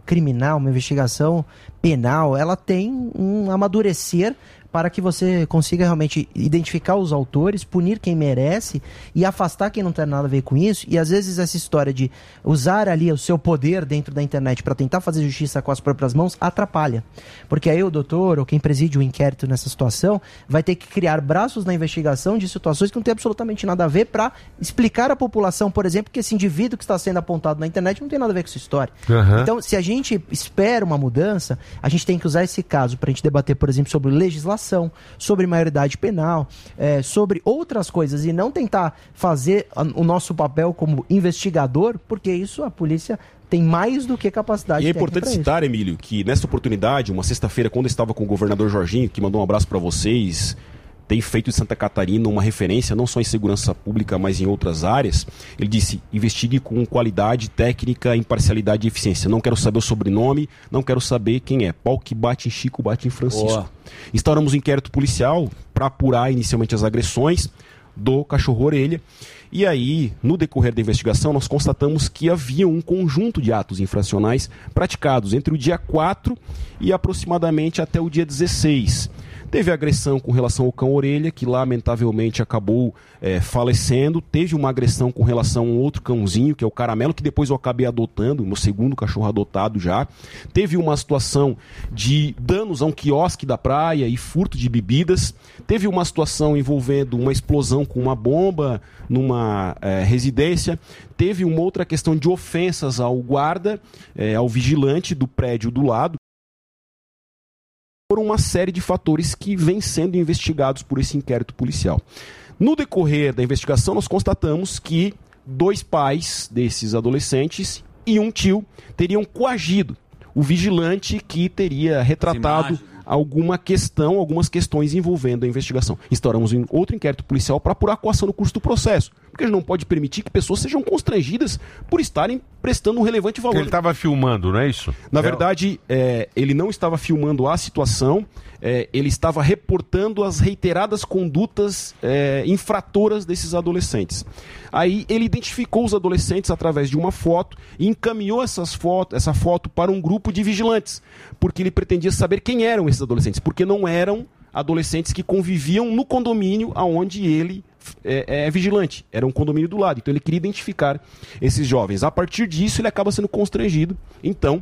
criminal, uma investigação penal, ela tem um amadurecer para que você consiga realmente identificar os autores, punir quem merece e afastar quem não tem nada a ver com isso. E às vezes essa história de usar ali o seu poder dentro da internet para tentar fazer justiça com as próprias mãos atrapalha. Porque aí o doutor ou quem preside o inquérito nessa situação vai ter que criar braços na investigação de situações que não tem absolutamente nada a ver para explicar à população, por exemplo, que esse indivíduo que está sendo apontado na internet não tem nada a ver com essa história. Uhum. Então, se a gente espera uma mudança, a gente tem que usar esse caso para a gente debater, por exemplo, sobre legislação, sobre maioridade penal, é, sobre outras coisas e não tentar fazer a, o nosso papel como investigador, porque isso a polícia tem mais do que capacidade. E é técnica importante pra isso. citar, Emílio, que nessa oportunidade, uma sexta-feira, quando eu estava com o governador Jorginho, que mandou um abraço para vocês, tem feito de Santa Catarina uma referência não só em segurança pública, mas em outras áreas. Ele disse, investigue com qualidade, técnica, imparcialidade e eficiência. Não quero saber o sobrenome, não quero saber quem é. Pau que bate em Chico, bate em Francisco. Boa. Instauramos um inquérito policial para apurar inicialmente as agressões do cachorro-orelha. E aí, no decorrer da investigação, nós constatamos que havia um conjunto de atos infracionais praticados entre o dia quatro e aproximadamente até o dia dezesseis. Teve agressão com relação ao cão-orelha, que lamentavelmente acabou é, falecendo. Teve uma agressão com relação a um outro cãozinho, que é o Caramelo, que depois eu acabei adotando, meu segundo cachorro adotado já. Teve uma situação de danos a um quiosque da praia e furto de bebidas. Teve uma situação envolvendo uma explosão com uma bomba numa é, residência. Teve uma outra questão de ofensas ao guarda, é, ao vigilante do prédio do lado. Por uma série de fatores que vêm sendo investigados por esse inquérito policial. No decorrer da investigação, nós constatamos que dois pais desses adolescentes e um tio teriam coagido o vigilante que teria retratado alguma questão, algumas questões envolvendo a investigação. Instauramos um outro inquérito policial para apurar a coação no curso do processo, porque a gente não pode permitir que pessoas sejam constrangidas por estarem prestando um relevante valor. Ele estava filmando, não é isso? Na verdade, é, ele não estava filmando a situação, é, ele estava reportando as reiteradas condutas é, infratoras desses adolescentes. Aí ele identificou os adolescentes através de uma foto e encaminhou essas foto, essa foto para um grupo de vigilantes, porque ele pretendia saber quem eram esses adolescentes, porque não eram adolescentes que conviviam no condomínio aonde ele é, é vigilante, era um condomínio do lado, então ele queria identificar esses jovens. A partir disso ele acaba sendo constrangido, então,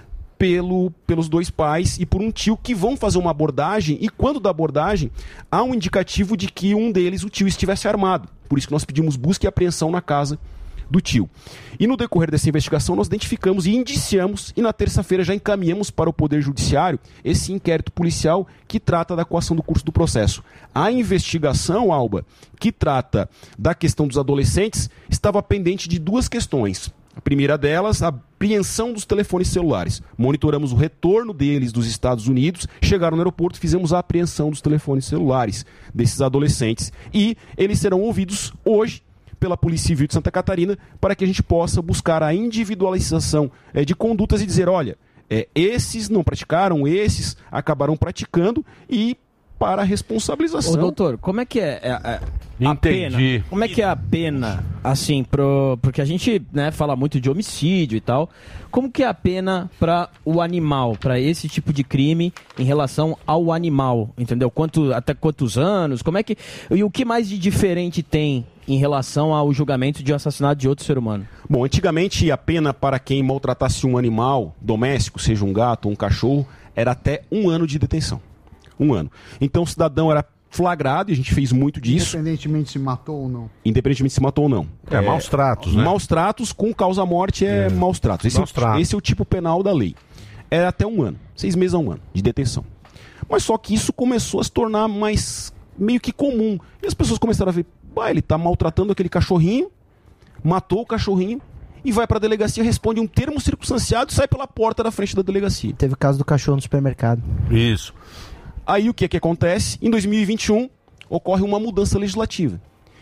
pelo, pelos dois pais e por um tio que vão fazer uma abordagem, e quando da abordagem há um indicativo de que um deles, o tio, estivesse armado, por isso que nós pedimos busca e apreensão na casa do tio. E no decorrer dessa investigação nós identificamos e indiciamos e na terça-feira já encaminhamos para o Poder Judiciário esse inquérito policial que trata da coação do curso do processo. A investigação, Alba, que trata da questão dos adolescentes, estava pendente de duas questões. A primeira delas, a apreensão dos telefones celulares. Monitoramos o retorno deles dos Estados Unidos, chegaram no aeroporto, fizemos a apreensão dos telefones celulares desses adolescentes e eles serão ouvidos hoje pela Polícia Civil de Santa Catarina para que a gente possa buscar a individualização é, de condutas e dizer, olha, é, esses não praticaram, esses acabaram praticando e para a responsabilização. Ô, doutor, como é que é, é, é a Entendi. pena? Como é que é a pena, assim, pro, porque a gente, né, fala muito de homicídio e tal. Como que é a pena para o animal, para esse tipo de crime em relação ao animal, entendeu? Quanto, até quantos anos? Como é que e o que mais de diferente tem em relação ao julgamento de assassinato de outro ser humano? Bom, antigamente a pena para quem maltratasse um animal doméstico, seja um gato ou um cachorro, era até um ano de detenção. Um ano. Então o cidadão era flagrado, e a gente fez muito disso. Independentemente se matou ou não. Independentemente se matou ou não. É, maus tratos, né? Maus tratos com causa-morte é, é maus tratos. Esse, maus é o, tratos. esse é o tipo penal da lei. Era até um ano. Seis meses a um ano de detenção. Mas só que isso começou a se tornar mais meio que comum. E as pessoas começaram a ver, ah, ele tá maltratando aquele cachorrinho, matou o cachorrinho, e vai para a delegacia, responde um termo circunstanciado e sai pela porta da frente da delegacia. Teve o caso do cachorro no supermercado. Isso. Aí o que é que acontece? Em dois mil e vinte e um ocorre uma mudança legislativa.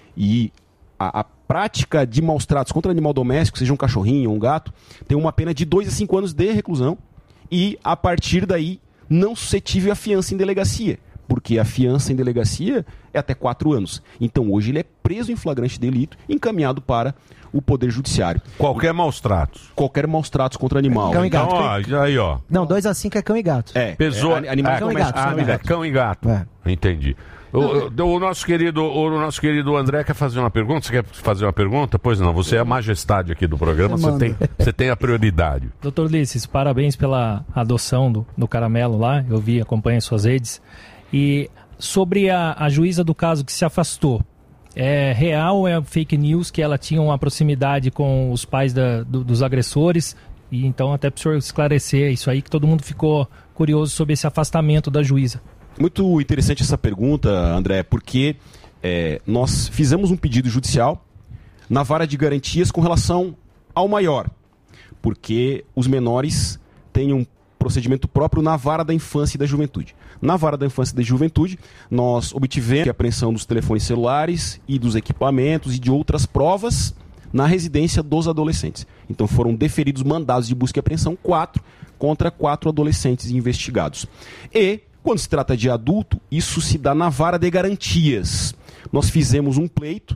E a, a prática de maus tratos contra animal doméstico, seja um cachorrinho ou um gato, tem uma pena de dois a cinco anos de reclusão e, a partir daí, não suscetível a fiança em delegacia. porque a fiança em delegacia é até quatro anos. Então hoje ele é preso em flagrante delito, encaminhado para o Poder Judiciário. Qualquer maus tratos. Qualquer maus tratos contra animal. Cão e Então, gato. ó, já aí, ó. Não, dois a cinco é cão e gato. É, Pessoa, é, animais é, cão e domésticos. gato, Ah, cão e é, gato. cão e gato. É. Entendi. O, o- o nosso querido, o nosso querido André quer fazer uma pergunta? Você quer fazer uma pergunta? Pois não, você é a majestade aqui do programa, você Manda. tem, você tem a prioridade. Doutor Ulisses, parabéns pela adoção do, do caramelo lá. Eu vi, acompanho as suas redes. E sobre a, a juíza do caso que se afastou, é real ou é fake news que ela tinha uma proximidade com os pais da- do- dos agressores? E então, até para o senhor esclarecer isso aí, que todo mundo ficou curioso sobre esse afastamento da juíza. Muito interessante essa pergunta, André, porque é, nós fizemos um pedido judicial na vara de garantias com relação ao maior, porque os menores têm um procedimento próprio na vara da infância e da juventude. Na vara da infância e da juventude, nós obtivemos a apreensão dos telefones celulares e dos equipamentos e de outras provas na residência dos adolescentes. Então foram deferidos mandados de busca e apreensão quatro contra quatro adolescentes investigados. E quando se trata de adulto, isso se dá na vara de garantias. Nós fizemos um pleito,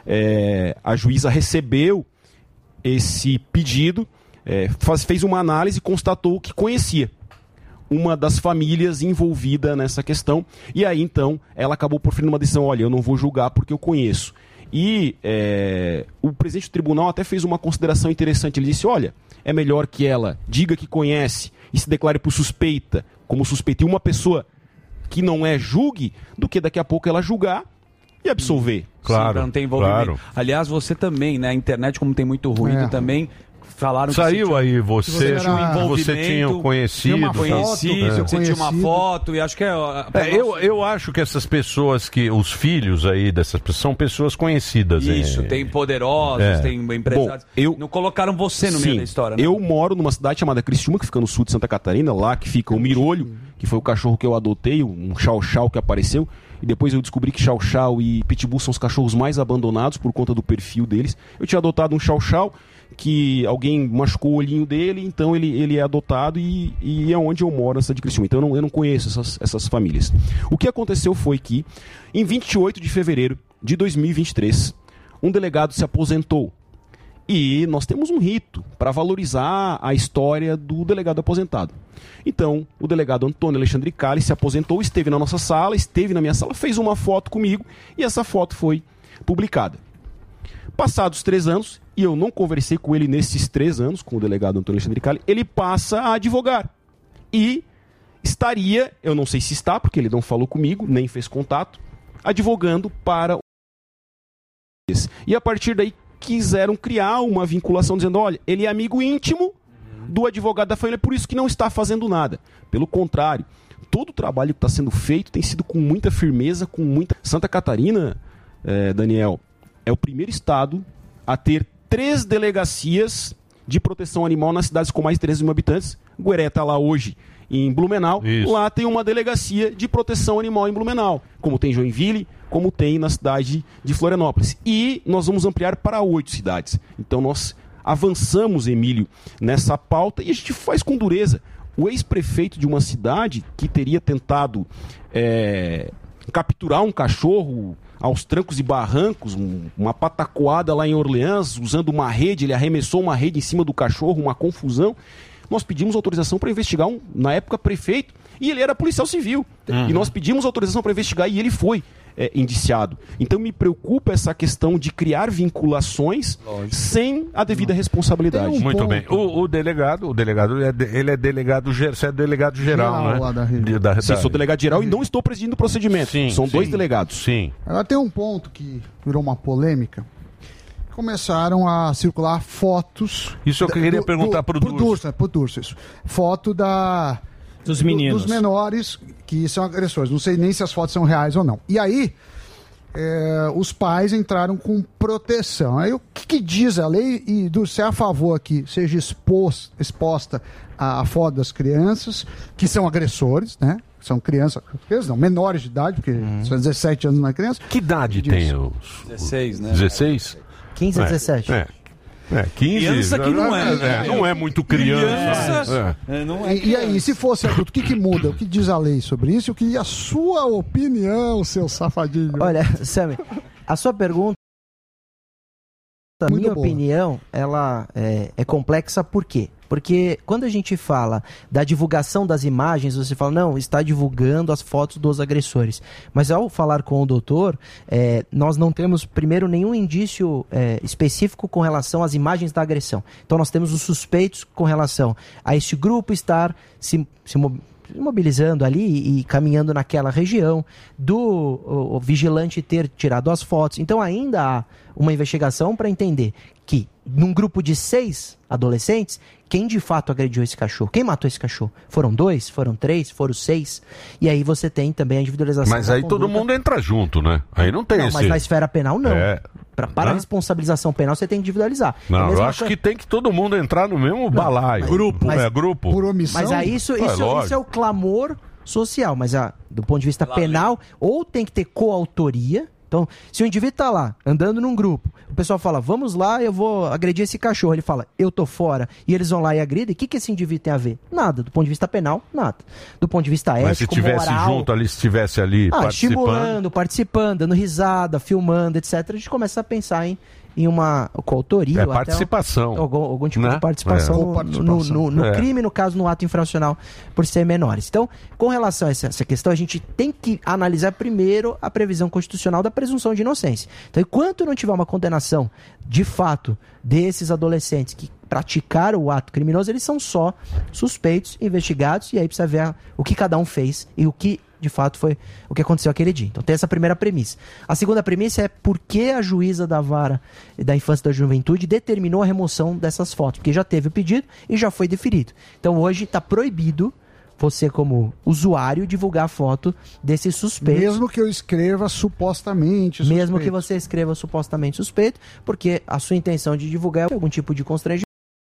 é, a juíza recebeu esse pedido, é, faz, fez uma análise e constatou que conhecia uma das famílias envolvida nessa questão. E aí, então, ela acabou por fim uma decisão, olha, eu não vou julgar porque eu conheço. E é, o presidente do tribunal até fez uma consideração interessante. Ele disse, olha, é melhor que ela diga que conhece e se declare por suspeita, como suspeita, e uma pessoa que não é julgue, do que daqui a pouco ela julgar e absolver. Sim, pra não ter envolvimento. Aliás, você também, né? A internet, como tem muito ruído É. também, falaram Saiu que aí, você- você tinha um você envolvimento, tinha um conhecido, tinha uma tal. conhecido, É. você tinha uma Conhecido. foto, e acho que é... É, eu, eu acho que essas pessoas, que os filhos aí dessas pessoas, são pessoas conhecidas. Isso, é. tem poderosos, É. tem empresários. Bom, eu- Não colocaram você no meio Sim, da história, né? eu moro numa cidade chamada Criciúma, que fica no sul de Santa Catarina, lá que fica o Mirolho, que foi o cachorro que eu adotei, um chau-chau que apareceu, e depois eu descobri que chau-chau e pitbull são os cachorros mais abandonados por conta do perfil deles. Eu tinha adotado um chau-chau, que alguém machucou o olhinho dele, então ele, ele é adotado e, e é onde eu moro, essa de Criciúma. Então eu não, eu não conheço essas, essas famílias. O que aconteceu foi que, em vinte e oito de fevereiro de dois mil e vinte e três, um delegado se aposentou. E nós temos um rito para valorizar a história do delegado aposentado. Então, o delegado Antônio Alexandre Cali se aposentou, esteve na nossa sala, esteve na minha sala, fez uma foto comigo e essa foto foi publicada. Passados três anos, e eu não conversei com ele nesses três anos, com o delegado Antônio Alexandre Cali, ele passa a advogar. E estaria, eu não sei se está, porque ele não falou comigo, nem fez contato, advogando para o... E a partir daí quiseram criar uma vinculação dizendo, olha, ele é amigo íntimo do advogado da família, por isso que não está fazendo nada. Pelo contrário, todo o trabalho que está sendo feito tem sido com muita firmeza, com muita... Santa Catarina, eh, Daniel, é o primeiro estado a ter três delegacias de proteção animal nas cidades com mais de treze mil habitantes. Gueré está lá hoje em Blumenau. Isso. Lá tem uma delegacia de proteção animal em Blumenau, como tem em Joinville, como tem na cidade de Florianópolis. E nós vamos ampliar para oito cidades. Então nós avançamos, Emílio, nessa pauta e a gente faz com dureza. O ex-prefeito de uma cidade que teria tentado é, capturar um cachorro aos trancos e barrancos, um- uma patacoada lá em Orleans, usando uma rede, ele arremessou uma rede em cima do cachorro, uma confusão. Nós pedimos autorização para investigar, um, na época, prefeito, e ele era policial civil. Uhum. E nós pedimos autorização para investigar e ele foi é, indiciado. Então me preocupa essa questão de criar vinculações sem a devida responsabilidade. Muito bem. O, o delegado, o delegado, é de- ele é delegado, ger- você é delegado geral, Geral, né? lá da rede. De- da- Sim, da- sou delegado geral e não estou presidindo o procedimento. Sim, São sim. dois delegados. Sim. Agora tem um ponto que virou uma polêmica. Começaram a circular fotos. Isso eu da- queria perguntar pro Durso. Durso, é, pro Durso, isso. Foto da. Dos do- meninos. dos menores que são agressores. Não sei nem se as fotos são reais ou não. E aí, é, os pais entraram com proteção. Aí o que, que diz a lei? E Durso, você é a favor que seja expos- exposta a, a foto das crianças, que são agressores, né? São crianças, crianças não, menores de idade, porque são dezessete anos não é criança. Que idade Diz. tem os... dezesseis, né? dezesseis? quinze a É, dezessete. É. É, quinze Criança que não é. é, não é muito criança. É. É, não é E, e aí, se fosse adulto, o que, que muda? O que diz a lei sobre isso? O que a sua opinião, seu safadinho? Olha, Sammy, a sua pergunta, a Muito minha boa. opinião, ela é, é complexa por quê? Porque quando a gente fala da divulgação das imagens, você fala, não, está divulgando as fotos dos agressores. Mas ao falar com o doutor, é, nós não temos, primeiro, nenhum indício é, específico com relação às imagens da agressão. Então nós temos os suspeitos com relação a este grupo estar se, se mo- mobilizando ali e, e caminhando naquela região, do o, o vigilante ter tirado as fotos. Então ainda há uma investigação para entender que num grupo de seis adolescentes, quem de fato agrediu esse cachorro? Quem matou esse cachorro? Foram dois? Foram três? Foram seis? E aí você tem também a individualização. Mas da aí todo conduta. mundo entra junto, né? Aí não tem Não, esse... mas na esfera penal não. É. Pra, para a Hã? responsabilização penal você tem que individualizar. É a Não, eu mesma acho coisa- que tem que todo mundo entrar no mesmo balaio. Grupo. Mas- É, grupo. Mas aí isso, É, isso, lógico. isso é o clamor social, mas ah, do ponto de vista penal, ou tem que ter coautoria. Então, se o indivíduo tá lá, andando num grupo, o pessoal fala, vamos lá, eu vou agredir esse cachorro. Ele fala, eu tô fora, e eles vão lá e agridem, o que, que esse indivíduo tem a ver? Nada. Do ponto de vista penal, nada. Do ponto de vista Mas se ético, tivesse moral... junto ali, se estivesse ali Ah, participando... estimulando, participando, dando risada, filmando, etcétera. A gente começa a pensar em, em uma coautoria. É ou até um- participação. algum, algum tipo Né? de participação, É. no- Coparticipação. no, no- no É. crime, no caso, no ato infracional, por ser menores. Então, com relação a essa, essa questão, a gente tem que analisar primeiro a previsão constitucional da presunção de inocência. Então, enquanto não tiver uma condenação, de fato, desses adolescentes que praticaram o ato criminoso, eles são só suspeitos, investigados, e aí precisa ver a- o que cada um fez e o que de fato foi o que aconteceu aquele dia. Então tem essa primeira premissa. A segunda premissa é por que a juíza da vara da infância e da juventude determinou a remoção dessas fotos, porque já teve o pedido e já foi deferido. Então hoje está proibido você, como usuário, divulgar a foto desses suspeitos. Mesmo que eu escreva supostamente suspeito. Mesmo que você escreva supostamente suspeito, porque a sua intenção de divulgar é algum tipo de constrangimento,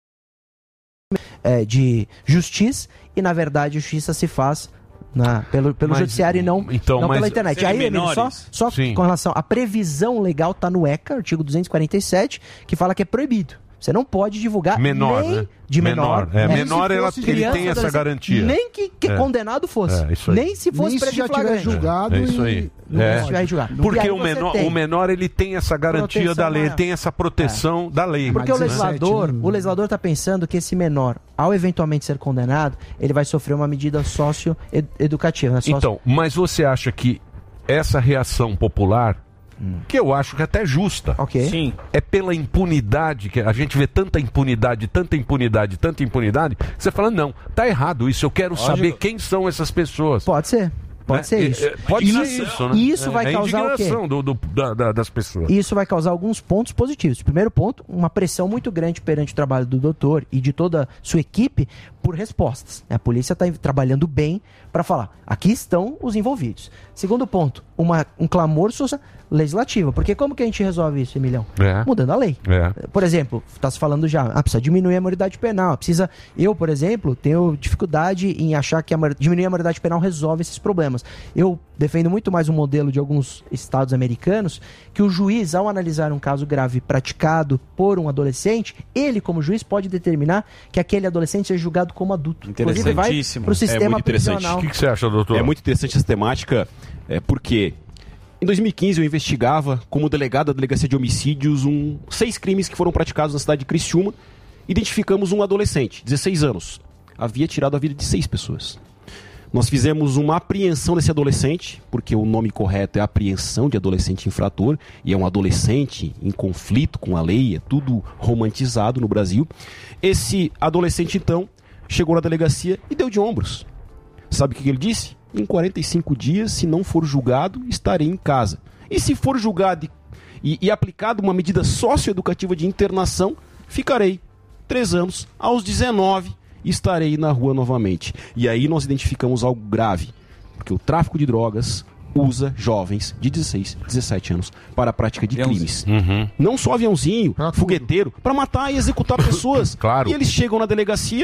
é, de justiça, e na verdade a justiça se faz na, pelo, pelo Mas, judiciário e não, então, não mas- pela internet. Serem Aí, Emílio, só, menores? só Sim. com relação à previsão legal, tá no ECA, artigo duzentos e quarenta e sete, que fala que é proibido. Você não pode divulgar Menor, nem né? de menor. Menor, é, nem menor, se ela- fosse ele criança, tem essa adolescente. garantia. Nem que, que É. condenado fosse. É, isso aí. Nem se fosse Nem se preso já em flagrante. tiver julgado É isso e- aí. não É. pode. Vai julgar. E Porque aí o você menor, tem o menor ele tem essa garantia proteção da lei, maior. tem essa proteção da lei. Porque o Né? legislador, o legislador está pensando que esse menor, ao eventualmente ser condenado, ele vai sofrer uma medida socioeducativa. Né? Socio- Então, mas você acha que essa reação popular, que eu acho que até é justa, Sim. é pela impunidade, que a gente vê tanta impunidade, tanta impunidade, tanta impunidade, que você fala, não, tá errado isso, eu quero Lógico. saber quem são essas pessoas. Pode ser. Pode Né? ser É, isso. é, Pode ser Isso- isso, né? isso vai é, causar é o quê? indignação do, do- da- da- das pessoas. E isso vai causar alguns pontos positivos. Primeiro ponto, uma pressão muito grande perante o trabalho do doutor e de toda a sua equipe por respostas. A polícia está trabalhando bem para falar, aqui estão os envolvidos. Segundo ponto, uma, um clamor social legislativo. Porque como que a gente resolve isso, Emilhão? É. Mudando a lei. É. Por exemplo, está se falando já, ah, precisa diminuir a maioridade penal. Precisa, eu, por exemplo, tenho dificuldade em achar que a, maior- diminuir a maioridade penal resolve esses problemas. Eu defendo muito mais um modelo de alguns estados americanos, que o juiz, ao analisar um caso grave praticado por um adolescente, ele, como juiz, pode determinar que aquele adolescente seja julgado como adulto. Inclusive, vai para o sistema é muito interessante. prisional. O que, que você acha, doutor? É muito interessante essa temática, é, porque em dois mil e quinze eu investigava, como delegado da Delegacia de Homicídios, um, seis crimes que foram praticados na cidade de Criciúma. Identificamos um adolescente, dezesseis anos. Havia tirado a vida de seis pessoas. Nós fizemos uma apreensão desse adolescente, porque o nome correto é apreensão de adolescente infrator, e é um adolescente em conflito com a lei, é tudo romantizado no Brasil. Esse adolescente, então, chegou na delegacia e deu de ombros. Sabe o que ele disse? Em quarenta e cinco dias, se não for julgado, estarei em casa. E se for julgado e, e aplicado uma medida socioeducativa de internação, ficarei três anos. Aos dezenove, estarei na rua novamente. E aí nós identificamos algo grave, porque o tráfico de drogas usa jovens de dezesseis, dezessete anos para a prática de crimes. Não só aviãozinho, fogueteiro, para matar e executar pessoas. Claro. E eles chegam na delegacia,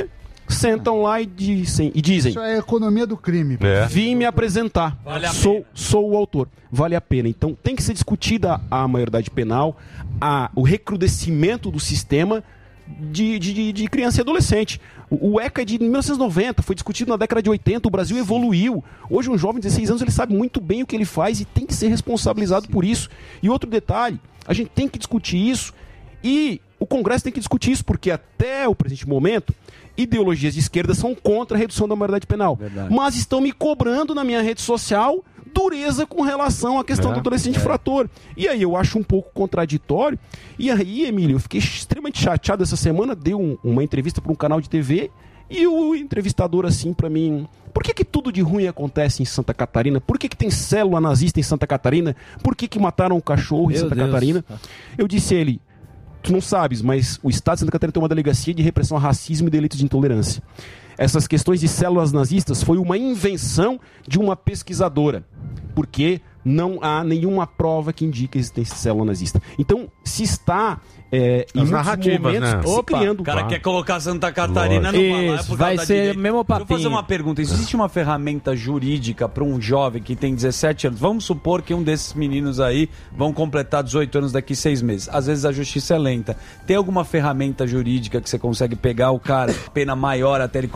sentam lá e dizem, e dizem Isso é a economia do crime. vim me apresentar, Vale a sou, sou o autor, vale a pena. Então tem que ser discutida a maioridade penal, a, o recrudescimento do sistema de, de, de criança e adolescente. O, o ECA é de mil novecentos e noventa, foi discutido na década de oitenta, o Brasil evoluiu. Hoje um jovem de dezesseis anos, ele sabe muito bem o que ele faz e tem que ser responsabilizado por isso. E outro detalhe, a gente tem que discutir isso e o Congresso tem que discutir isso, porque até o presente momento, ideologias de esquerda são contra a redução da maioridade penal. Verdade. Mas estão me cobrando na minha rede social dureza com relação à questão É, do adolescente é. infrator. E aí eu acho um pouco contraditório. E aí, Emílio, eu fiquei extremamente chateado essa semana, dei um- uma entrevista para um canal de T V e o entrevistador assim para mim... Por que que tudo de ruim acontece em Santa Catarina? Por que que tem célula nazista em Santa Catarina? Por que que mataram um cachorro em Meu Santa Deus. Catarina? Eu disse a ele... Tu não sabes, mas o Estado de Santa Catarina tem uma delegacia de repressão ao racismo e delitos de intolerância. Essas questões de células nazistas foi uma invenção de uma pesquisadora, porque não há nenhuma prova que indique a existência de célula nazista. Então, se está é, em As muitos narrativas, momentos né? se Opa, criando... O cara quer colocar Santa Catarina no Lógico. balaio Isso, por vai causa da ser direita. mesmo Deixa eu fazer papinho. uma pergunta. Existe uma ferramenta jurídica para um jovem que tem dezessete anos? Vamos supor que um desses meninos aí vão completar dezoito anos daqui seis meses. Às vezes a justiça é lenta. Tem alguma ferramenta jurídica que você consegue pegar o cara, pena maior até ele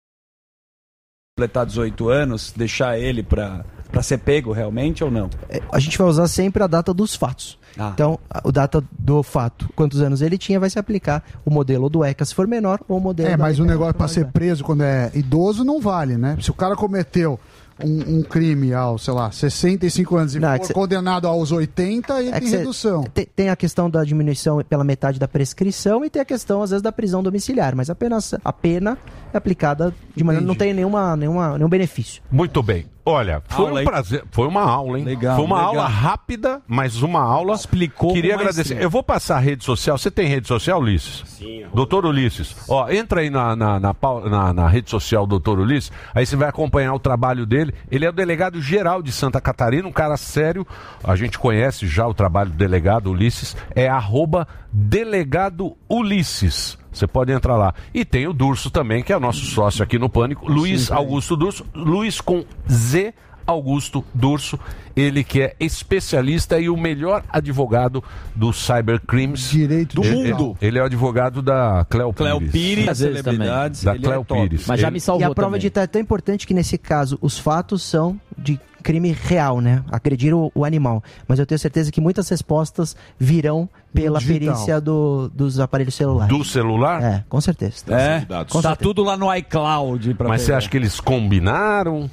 completar dezoito anos, deixar ele para para ser pego realmente ou não? A gente vai usar sempre a data dos fatos. Ah. Então, a o data do fato, quantos anos ele tinha, vai se aplicar o modelo do ECA se for menor ou o modelo É, da mas o ECA negócio se pra for ser mais preso quando é idoso não vale, né? Se o cara cometeu um, um crime aos, sei lá, sessenta e cinco anos e Não, é for que cê- condenado aos oitenta, ele É que tem cê- redução. Tem, tem a questão da diminuição pela metade da prescrição e tem a questão, às vezes, da prisão domiciliar, mas apenas a pena é aplicada de maneira não tem nenhuma, nenhuma, nenhum benefício. Muito bem. Olha, foi Aula, um hein? prazer. Foi uma aula, hein? Legal, foi uma legal. aula rápida, mas uma aula. Explicou Queria com agradecer. maestria. Eu vou passar a rede social. Você tem rede social, Ulisses? Sim. Doutor Ulisses. Ó, entra aí na, na, na, pau- na- na rede social do doutor Ulisses. Aí você vai acompanhar o trabalho dele. Ele é o delegado geral de Santa Catarina, um cara sério. A gente conhece já o trabalho do delegado Ulisses. É arroba delegado Ulisses. Você pode entrar lá. E tem o Durso também, que é nosso sócio aqui no Pânico. Luiz Augusto Durso. Luiz com Z. Augusto Durso, ele que é especialista e o melhor advogado do cybercrimes Direito do digital. mundo. Ele é o advogado da Cleo Cleo Pires. Pires, Às vezes celebridades, Da ele é Cleo top. Pires. Mas já Ele- me salvou E a prova também. de é tão importante que, nesse caso, os fatos são de crime real, né? Agredir o, o animal. Mas eu tenho certeza que muitas respostas virão pela digital. perícia do- dos aparelhos celulares. Do celular? É, com certeza. É, dados. Com tá certeza. tudo lá no iCloud. Pra Mas você pegar. acha que eles combinaram?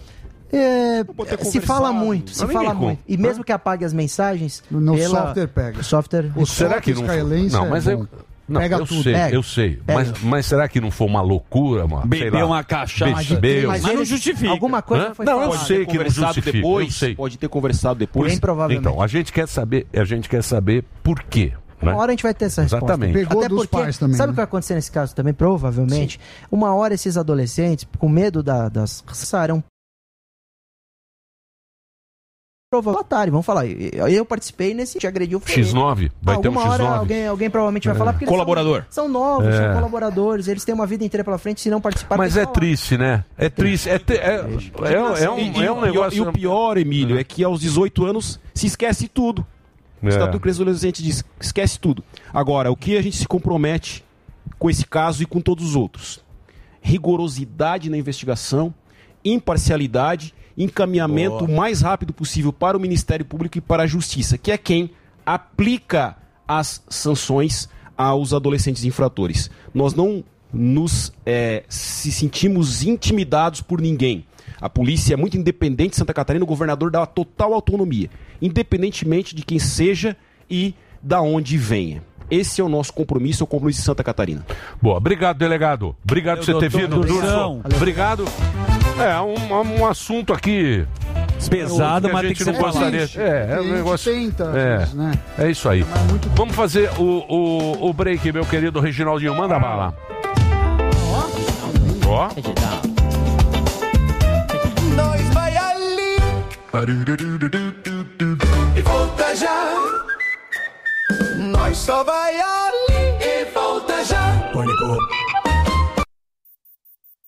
É, ter se fala conversado. muito, se Mas fala ninguém com- muito. E mesmo que apague as mensagens, No pela- software pega. o software... O Será que não foi? israelense Não, é mas bom. eu, não, Pega eu tudo. sei, Pega. eu sei. Pega. Mas, mas será que não foi uma loucura, mano? Sei Bebeu lá. uma cachaça. Bebeu. Mas não eles- justifica. Alguma coisa Hã? foi Não, eu falada. sei que não Conversado justifica. depois, Eu sei. pode ter conversado depois. Bem provavelmente. Então, a gente quer saber, a gente quer saber por quê. Né? Uma hora a gente vai ter essa resposta. Exatamente. Pegou Até dos porque, pais também, sabe né? o que vai acontecer nesse caso também? Provavelmente, uma hora esses adolescentes, com medo da, das... Sarão provatório, vamos falar. Eu, eu participei nesse te agrediu. foi X ele. nove? Vai ter um Alguma hora X nove? alguém, alguém provavelmente vai falar porque eles Colaborador. São, são novos, É. são colaboradores, eles têm uma vida inteira pela frente, se não participar. Mas tem é que falar. triste, né? É triste. É, tri- é, é, é um, E- e é o um pior- negócio. E o pior, Emílio, é que aos dezoito anos se esquece tudo. O É. Estatuto do Criança e Adolescente diz esquece tudo. Agora, o que a gente se compromete com esse caso e com todos os outros? Rigorosidade na investigação, imparcialidade, encaminhamento o mais rápido possível para o Ministério Público e para a Justiça, que é quem aplica as sanções aos adolescentes infratores. Nós não nos é, se sentimos intimidados por ninguém. A polícia é muito independente em Santa Catarina, o governador dá total autonomia, independentemente de quem seja e da onde venha. Esse é o nosso compromisso, é o compromisso de Santa Catarina. Boa, obrigado, delegado. Obrigado por você ter doutor, vindo, obrigadão. Durso. Obrigado. É um, um assunto aqui Pesado, que a mas tem gente que ser não gostaria. triste. É, é A um gente negócio. tenta, às é, vezes, né? é isso aí. Mas muito- Vamos fazer o, o, o break, meu querido Reginaldinho. Manda bala. Ó. Nós vai ali e volta já. Nós só vai ali e volta já. Pânico.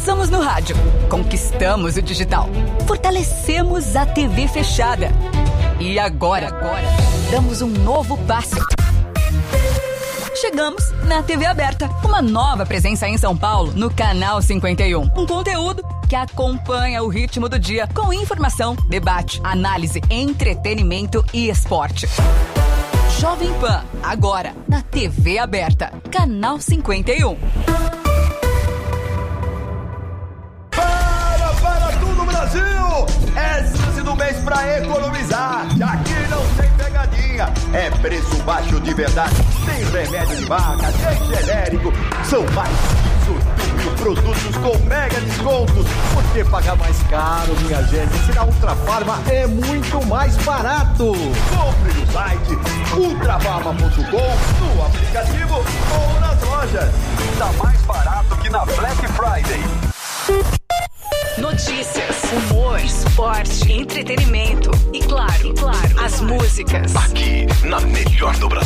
Começamos no rádio, conquistamos o digital, fortalecemos a T V fechada. E agora, agora, damos um novo passo. Chegamos na T V aberta, uma nova presença em São Paulo, no Canal cinquenta e um. Um conteúdo que acompanha o ritmo do dia, com informação, debate, análise, entretenimento e esporte. Jovem Pan, agora, na T V aberta, Canal cinquenta e um. Para, para tudo, Brasil! É chance do mês pra economizar. Aqui não tem pegadinha. É preço baixo de verdade. Tem remédio de marca, tem genérico. São mais de dezoito mil produtos com mega descontos. Por que pagar mais caro, minha gente? Se na Ultrafarma é muito mais barato. Compre no site ultrafarma ponto com, no aplicativo ou nas lojas. Tá mais barato que na Black Friday. Notícias, humor, esporte, entretenimento e claro, claro, as músicas. Aqui na melhor do Brasil.